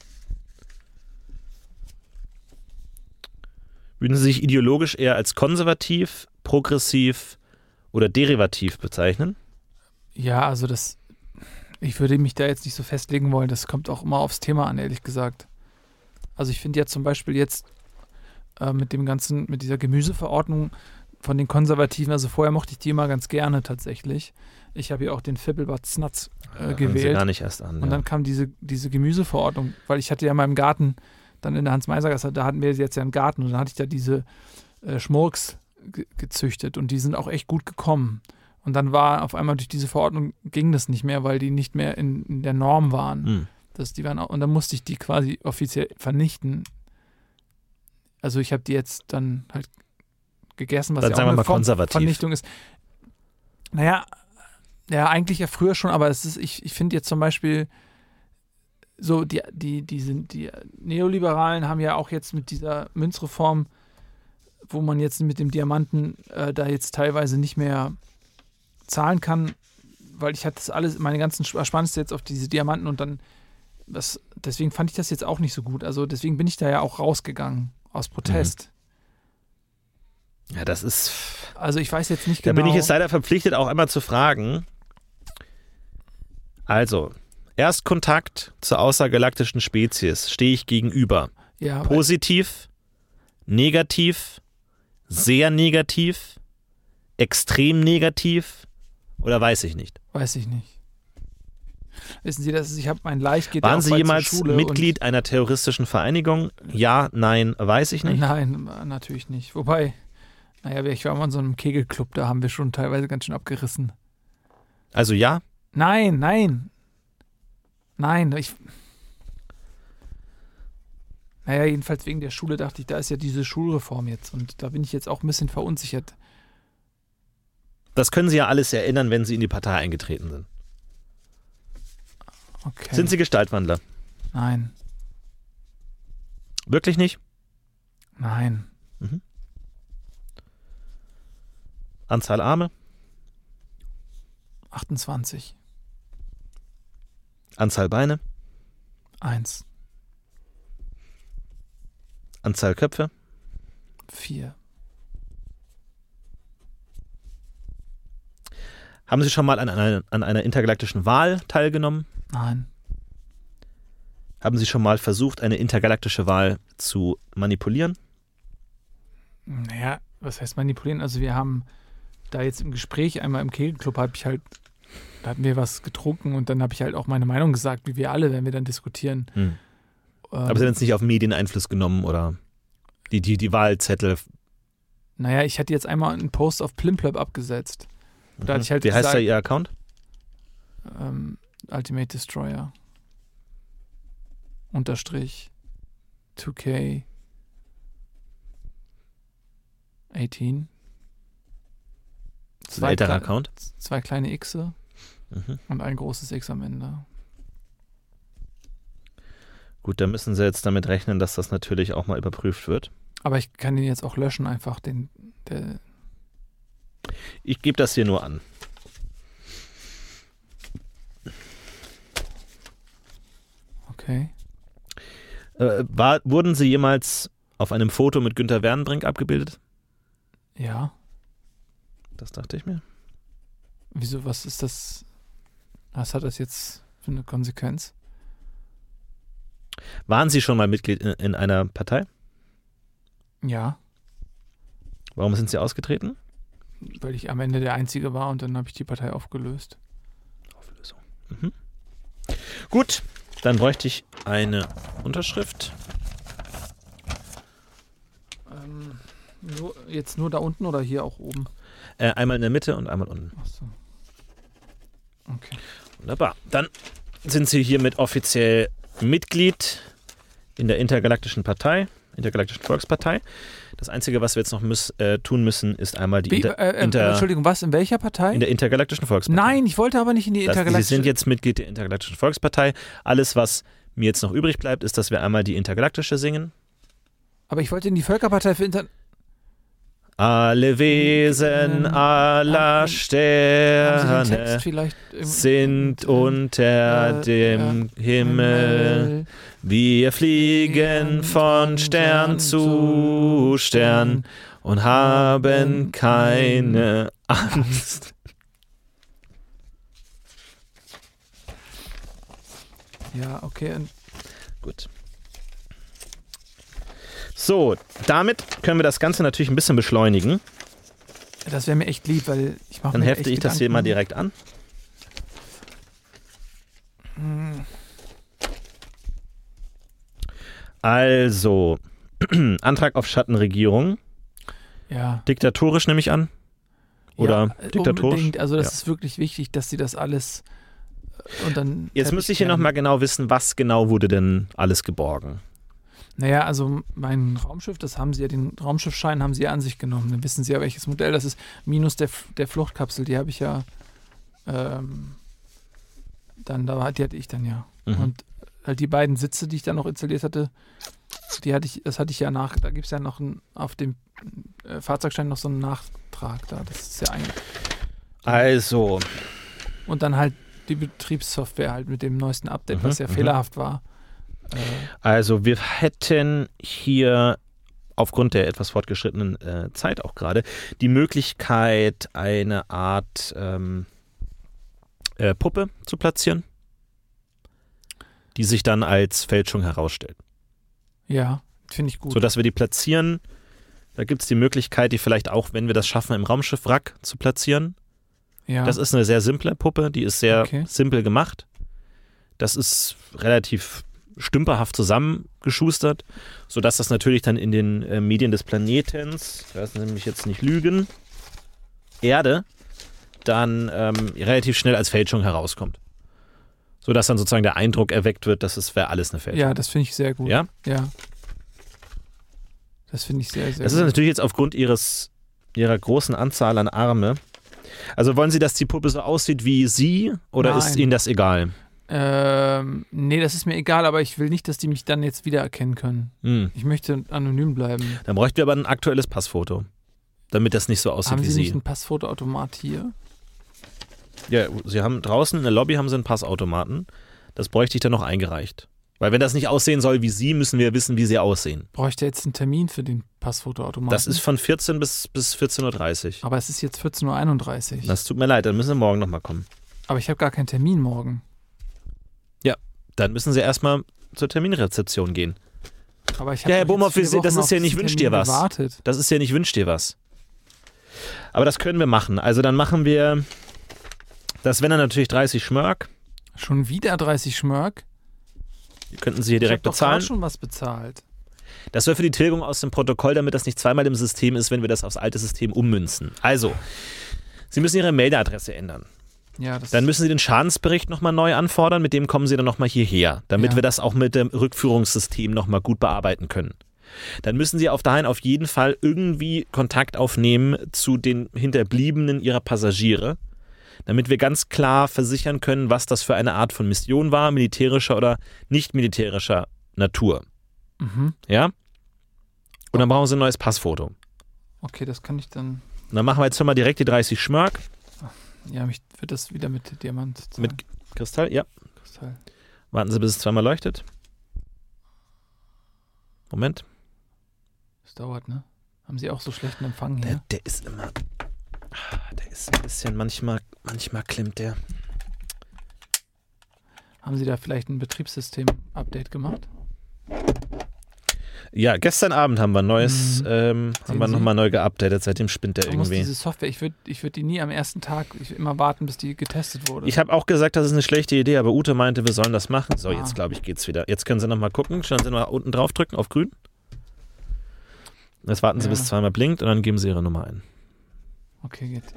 Würden Sie sich ideologisch eher als konservativ, progressiv oder derivativ bezeichnen? Ja, also das, ich würde mich da jetzt nicht so festlegen wollen. Das kommt auch immer aufs Thema an, ehrlich gesagt. Also ich finde ja zum Beispiel jetzt äh, mit dem ganzen, mit dieser Gemüseverordnung von den Konservativen, also vorher mochte ich die immer ganz gerne tatsächlich. Ich habe ja auch den Fibbelbad Snatz äh, Fangen Sie gewählt. gar nicht erst an. Und ja. dann kam diese, diese Gemüseverordnung, weil ich hatte ja in meinem Garten, dann in der Hans-Meiser-Gasse, da hatten wir jetzt ja einen Garten und dann hatte ich da diese äh, Schmurks ge gezüchtet und die sind auch echt gut gekommen. Und dann war auf einmal durch diese Verordnung ging das nicht mehr, weil die nicht mehr in, in der Norm waren. Hm. Das, die waren auch, und dann musste ich die quasi offiziell vernichten. Also ich habe die jetzt dann halt gegessen, was Dann ja sagen auch wir mal eine Form konservativ. Vernichtung ist. Naja, ja, eigentlich ja früher schon, aber es ist, ich, ich finde jetzt zum Beispiel so, die, die, die sind, die Neoliberalen haben ja auch jetzt mit dieser Münzreform, wo man jetzt mit dem Diamanten äh, da jetzt teilweise nicht mehr zahlen kann, weil ich hatte das alles, meine ganzen Ersparnisse jetzt auf diese Diamanten und dann, das, deswegen fand ich das jetzt auch nicht so gut. Also deswegen bin ich da ja auch rausgegangen aus Protest. Ja, das ist. Also ich weiß jetzt nicht Da genau. bin ich jetzt leider verpflichtet, auch einmal zu fragen. Also, Erstkontakt zur außergalaktischen Spezies stehe ich gegenüber. ja, Positiv, negativ, sehr negativ, extrem negativ oder weiß ich nicht. weiß ich nicht. Wissen Sie, dass ich habe mein Leicht geht ja Waren auch Sie bald zur jemals Schule Mitglied einer terroristischen Vereinigung? Ja, nein, weiß ich und, nicht. Nein, natürlich nicht. Wobei, naja, ich war mal in so einem Kegelclub, da haben wir schon teilweise ganz schön abgerissen. Also ja, Nein, nein. Nein, ich. Naja, jedenfalls wegen der Schule dachte ich, da ist ja diese Schulreform jetzt und da bin ich jetzt auch ein bisschen verunsichert. das können Sie ja alles erinnern, wenn Sie in die Partei eingetreten sind. Okay. Sind Sie Gestaltwandler? Nein, Wirklich nicht? nein. Anzahl Arme? achtundzwanzig. Anzahl Beine? Eins. Anzahl Köpfe? Vier. Haben Sie schon mal an einer, an einer intergalaktischen Wahl teilgenommen? Nein. Haben Sie schon mal versucht, eine intergalaktische Wahl zu manipulieren? Naja, was heißt manipulieren? Also wir haben da jetzt im Gespräch einmal im Kegelclub, habe ich halt, da hatten wir was getrunken und dann habe ich halt auch meine Meinung gesagt, wie wir alle, wenn wir dann diskutieren. Hm. Ähm, Aber Sie haben jetzt nicht auf Medien Einfluss genommen oder die, die, die Wahlzettel? Naja, ich hatte jetzt einmal einen Post auf Plimplop abgesetzt. Da hatte ich halt Wie heißt gesagt, da Ihr Account? ähm, Ultimate Destroyer. Unterstrich zwei K achtzehn. Das ist ein älterer Kle- Account. Zwei kleine Xe Mhm. und ein großes X am Ende. Gut, da müssen Sie jetzt damit rechnen, dass das natürlich auch mal überprüft wird. Aber ich kann den jetzt auch löschen, einfach den. Der Ich gebe das hier nur an. okay. Äh, war, wurden Sie jemals auf einem Foto mit Günter Wernbrink abgebildet? Ja. Das dachte ich mir. Wieso, was ist das? Was hat das jetzt für eine Konsequenz? Waren Sie schon mal Mitglied in, in einer Partei? Ja, Warum sind Sie ausgetreten? weil ich am Ende der Einzige war und dann habe ich die Partei aufgelöst. Auflösung. Mhm. Gut, dann bräuchte ich eine Unterschrift. Ähm, nur, jetzt nur da unten oder hier auch oben? Äh, einmal in der Mitte und einmal unten. Achso. Okay. Wunderbar. Dann sind Sie hiermit offiziell Mitglied in der Intergalaktischen Partei, Intergalaktischen Volkspartei. Das Einzige, was wir jetzt noch müß, äh, tun müssen, ist einmal die Wie, Inter, äh, äh, Inter, Entschuldigung, was? In welcher Partei? in der Intergalaktischen Volkspartei. Nein, ich wollte aber nicht in die Das, Sie Intergalaktische. sind jetzt Mitglied der Intergalaktischen Volkspartei. Alles, was mir jetzt noch übrig bleibt, ist, dass wir einmal die Intergalaktische singen. Aber ich wollte in die Völkerpartei für Inter... Alle Wesen Ähm, aller haben Sie den Text Sterne vielleicht im- sind unter äh, dem Himmel. Wir fliegen von Stern zu Stern und haben keine Angst. Ja, okay. und- Gut. So, damit können wir das Ganze natürlich ein bisschen beschleunigen. Das wäre mir echt lieb, weil ich mache Dann mir hefte echt ich das hier mal Gedanken. direkt an. Hm, Also, Antrag auf Schattenregierung. Ja. Diktatorisch nehme ich an. Oder ja, äh, diktatorisch. unbedingt. Also das Ja. ist wirklich wichtig, dass sie das alles äh, und dann. Jetzt müsste ich hier nochmal genau wissen, was genau wurde denn alles geborgen. Naja, also mein Raumschiff, das haben sie ja, den Raumschiffschein haben sie ja an sich genommen. Dann wissen sie ja, welches Modell das ist. Minus der, F- der Fluchtkapsel, die habe ich ja ähm, dann, da die hatte ich dann ja. Mhm. Und halt die beiden Sitze, die ich dann noch installiert hatte, die hatte ich, das hatte ich ja nach, da gibt es ja noch ein, auf dem äh, Fahrzeugschein noch so einen Nachtrag da. Das ist ja eigentlich. Also, Und dann halt die Betriebssoftware halt mit dem neuesten Update, Mhm, was ja mhm. fehlerhaft war. Äh, also wir hätten hier aufgrund der etwas fortgeschrittenen äh, Zeit auch gerade die Möglichkeit, eine Art ähm, äh, Puppe zu platzieren, die sich dann als Fälschung herausstellt. ja, finde ich gut. Sodass wir die platzieren. Da gibt es die Möglichkeit, die vielleicht auch, wenn wir das schaffen, im Raumschiff-Wrack zu platzieren. ja. Das ist eine sehr simple Puppe, die ist sehr Okay. simpel gemacht. Das ist relativ stümperhaft zusammengeschustert, sodass das natürlich dann in den äh, Medien des Planetens, ich weiß nämlich jetzt nicht lügen, Erde, dann ähm, relativ schnell als Fälschung herauskommt. Sodass dann sozusagen der Eindruck erweckt wird, dass es wäre alles eine Fälschung. Ja, das finde ich sehr gut. Ja? Ja. Das finde ich sehr, sehr Das ist gut. natürlich jetzt aufgrund ihres, ihrer großen Anzahl an Arme. Also wollen Sie, dass die Puppe so aussieht wie Sie oder ist Nein. Ihnen das egal? Ähm, nee, das ist mir egal, aber ich will nicht, dass die mich dann jetzt wiedererkennen können. Hm. Ich möchte anonym bleiben. Dann bräuchten wir aber ein aktuelles Passfoto, damit das nicht so aussieht Haben wie Sie Sie. nicht ein Passfotoautomat hier? Ja, Sie haben draußen in der Lobby haben Sie einen Passautomaten. Das bräuchte ich dann noch eingereicht. Weil wenn das nicht aussehen soll wie Sie, müssen wir wissen, wie Sie aussehen. Bräuchte jetzt einen Termin für den Passfotoautomaten? Das ist von vierzehn bis, bis vierzehn Uhr dreißig. aber es ist jetzt vierzehn Uhr einunddreißig. Das tut mir leid, dann müssen Sie morgen nochmal kommen. aber ich habe gar keinen Termin morgen. Dann müssen Sie erstmal zur Terminrezeption gehen. Aber ich hab Ja, Herr doch jetzt Bohmhoff, wir vier sind- das Wochen ist ja auf nicht diesen wünsch dir Termin was. gewartet. Das ist ja nicht wünsch dir was. Aber das können wir machen. Also dann machen wir, das wären dann natürlich dreißig Schmörk. Schon wieder dreißig Schmörk? Die könnten Sie hier direkt ich hab bezahlen. Doch schon was bezahlt. Das wäre für die Tilgung aus dem Protokoll, damit das nicht zweimal im System ist, wenn wir das aufs alte System ummünzen. Also, Sie müssen Ihre Mailadresse ändern. Ja, das Dann müssen Sie den Schadensbericht nochmal neu anfordern, mit dem kommen Sie dann nochmal hierher, damit Ja. wir das auch mit dem Rückführungssystem nochmal gut bearbeiten können. Dann müssen Sie auf dahin auf jeden Fall irgendwie Kontakt aufnehmen zu den Hinterbliebenen Ihrer Passagiere, damit wir ganz klar versichern können, was das für eine Art von Mission war, militärischer oder nicht militärischer Natur. Mhm. Ja? Und dann brauchen Sie ein neues Passfoto. Okay, das kann ich dann. Und dann machen wir jetzt schon mal direkt die dreißig Schmörk Ja, mich wird das wieder mit Diamant zahlen. mit Kristall. Ja. Kristall. Warten Sie, bis es zweimal leuchtet. Moment. Das dauert, ne? Haben Sie auch so schlechten Empfang hier? Der, der ist immer. Der ist ein bisschen, manchmal, manchmal klemmt der. Haben Sie da vielleicht ein Betriebssystem-Update gemacht? Ja, gestern Abend haben wir ein neues, Mhm. ähm, Sehen haben wir Sie? nochmal neu geupdatet, seitdem spinnt der Man muss irgendwie. diese Software, ich würde ich würd die nie am ersten Tag, ich würd immer warten, bis die getestet wurde. Ich habe auch gesagt, das ist eine schlechte Idee, aber Ute meinte, wir sollen das machen. So, Ah. jetzt glaube ich, geht's wieder. Jetzt können Sie nochmal gucken. Schauen Sie mal unten drauf drücken, auf grün. Jetzt warten Sie, Ja. bis es zweimal blinkt und dann geben Sie Ihre Nummer ein. Okay, geht.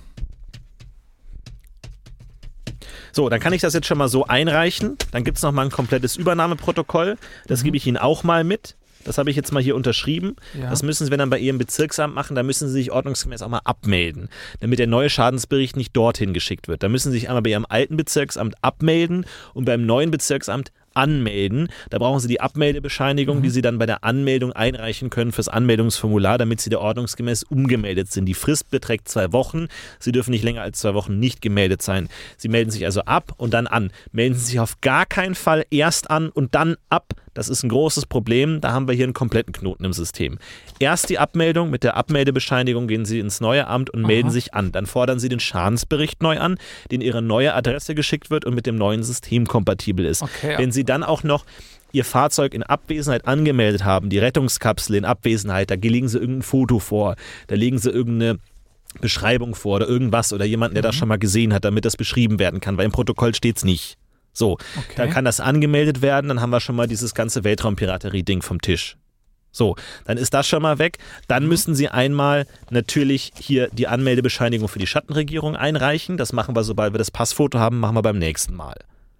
So, dann kann ich das jetzt schon mal so einreichen. Dann gibt es nochmal ein komplettes Übernahmeprotokoll. Das Mhm. gebe ich Ihnen auch mal mit. Das habe ich jetzt mal hier unterschrieben. Ja. Das müssen Sie, wenn dann bei Ihrem Bezirksamt machen, da müssen Sie sich ordnungsgemäß auch mal abmelden, damit der neue Schadensbericht nicht dorthin geschickt wird. Da müssen Sie sich einmal bei Ihrem alten Bezirksamt abmelden und beim neuen Bezirksamt anmelden. Da brauchen Sie die Abmeldebescheinigung, Mhm. die Sie dann bei der Anmeldung einreichen können fürs Anmeldungsformular, damit Sie da ordnungsgemäß umgemeldet sind. Die Frist beträgt zwei Wochen. Sie dürfen nicht länger als zwei Wochen nicht gemeldet sein. Sie melden sich also ab und dann an. Melden Sie sich auf gar keinen Fall erst an und dann ab. Das ist ein großes Problem. Da haben wir hier einen kompletten Knoten im System. Erst die Abmeldung. Mit der Abmeldebescheinigung gehen Sie ins neue Amt und Aha. melden sich an. Dann fordern Sie den Schadensbericht neu an, den Ihre neue Adresse geschickt wird und mit dem neuen System kompatibel ist. Okay, Wenn Sie dann auch noch Ihr Fahrzeug in Abwesenheit angemeldet haben, die Rettungskapsel in Abwesenheit, da legen Sie irgendein Foto vor, da legen Sie irgendeine Beschreibung vor oder irgendwas oder jemanden, der das schon mal gesehen hat, damit das beschrieben werden kann, weil im Protokoll steht es nicht. So, Okay. dann kann das angemeldet werden, dann haben wir schon mal dieses ganze Weltraumpiraterie-Ding vom Tisch. So, dann ist das schon mal weg. Dann Mhm. müssen Sie einmal natürlich hier die Anmeldebescheinigung für die Schattenregierung einreichen. Das machen wir, sobald wir das Passfoto haben, machen wir beim nächsten Mal.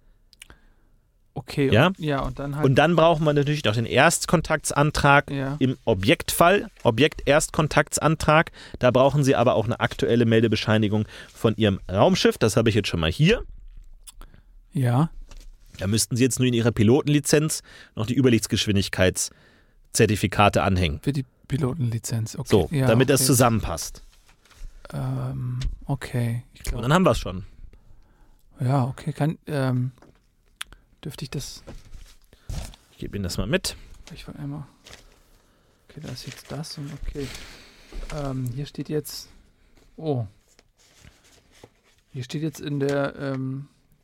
Okay, Ja? Und, ja, und dann halt. Und dann brauchen wir natürlich noch den Erstkontaktsantrag ja. im Objektfall, Objekt-Erstkontaktsantrag. Da brauchen Sie aber auch eine aktuelle Meldebescheinigung von Ihrem Raumschiff. Das habe ich jetzt schon mal hier. Ja. Da müssten Sie jetzt nur in Ihrer Pilotenlizenz noch die Überlichtsgeschwindigkeitszertifikate anhängen. Für die Pilotenlizenz. Okay. So, ja, damit okay. das zusammenpasst. Ähm, okay. Ich Und glaube. dann haben wir es schon. Ja, okay. Kann, ähm, dürfte ich das. Ich gebe Ihnen das mal mit. Ich will einmal. Okay, da ist jetzt das und okay. Ähm, hier steht jetzt. Oh. Hier steht jetzt in der ähm,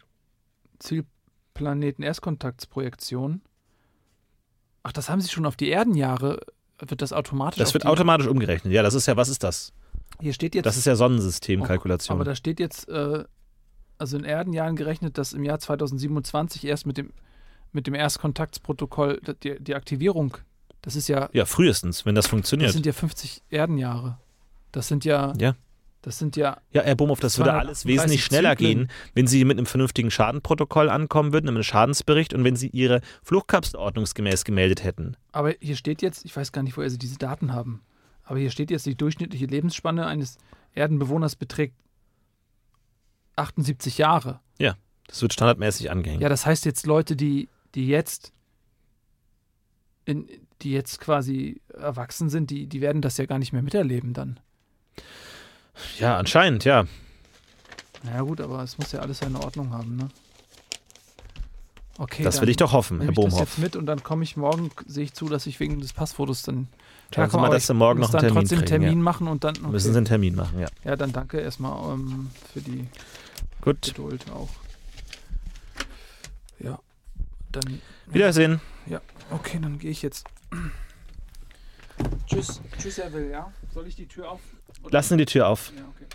Zielplaneten-Erstkontaktsprojektion. Ach, das haben Sie schon auf die Erdenjahre. Wird das automatisch? Das auf wird die, automatisch umgerechnet. Ja, das ist ja, was ist das? Hier steht jetzt. Das ist ja Sonnensystemkalkulation. Aber da steht jetzt, äh, also in Erdenjahren gerechnet, dass im Jahr zweitausendsiebenundzwanzig erst mit dem, mit dem Erstkontaktsprotokoll die, die Aktivierung, das ist ja, Ja, frühestens, wenn das das funktioniert. sind ja fünfzig Erdenjahre. Das sind ja, Ja. das sind ja, Ja, Herr Bumhoff, das würde alles zweihundertachtunddreißig wesentlich schneller Zyklen. gehen, wenn Sie mit einem vernünftigen Schadenprotokoll ankommen würden, einem Schadensbericht und wenn Sie Ihre Fluchtkapsel ordnungsgemäß gemeldet hätten. aber hier steht jetzt, ich weiß gar nicht, woher Sie diese Daten haben, aber hier steht jetzt, die durchschnittliche Lebensspanne eines Erdenbewohners beträgt achtundsiebzig Jahre. Das wird standardmäßig angehängt. Ja, das heißt jetzt Leute, die, die jetzt in, die jetzt quasi erwachsen sind, die, die werden das ja gar nicht mehr miterleben dann. Ja, anscheinend, ja. Naja gut, aber es muss ja alles seine Ordnung haben, ne? Okay, Das dann will ich doch hoffen, nehme Herr ich das Bohmhoff. jetzt mit und dann komme ich morgen, sehe ich zu, dass ich wegen des Passfotos dann Schauen Sie herkomme, mal, aber dass ich Sie morgen muss noch einen dann Termin trotzdem kriegen. Termin Ja. machen und dann okay. Müssen Sie einen Termin machen, ja. Ja, dann danke erstmal ähm, für die Gut, Geduld auch. Ja, dann Wiedersehen. okay, dann gehe ich jetzt Tschüss, tschüss, Herr Will, ja? Soll ich die Tür auf? Oder? Lassen Sie die Tür auf. Ja, okay.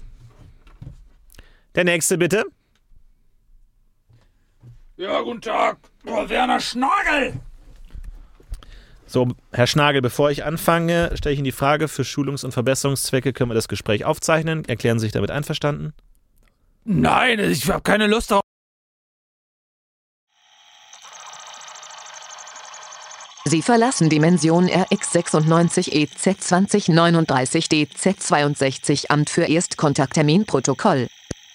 Der nächste, bitte. Ja, guten Tag. Oh, Werner Schnagel. So, Herr Schnagel, bevor ich anfange, stelle ich Ihnen die Frage, für Schulungs- und Verbesserungszwecke können wir das Gespräch aufzeichnen. Erklären Sie sich damit einverstanden? Nein, ich habe keine Lust darauf. Sie verlassen Dimension R X sechsundneunzig E Z zwanzig neununddreißig D Z zweiundsechzig Amt für Erstkontakttermin Protokoll.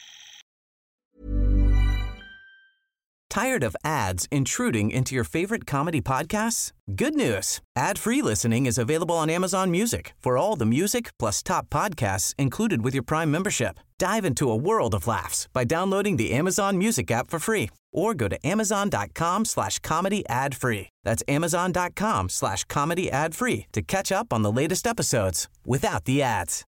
Tired of ads intruding into your favorite comedy podcasts? Good news. Ad-free listening is available on Amazon Music for all the music plus top podcasts included with your Prime membership. Dive into a world of laughs by downloading the Amazon Music app for free or go to amazon.com slash comedy ad free. That's amazon.com slash comedy ad free to catch up on the latest episodes without the ads.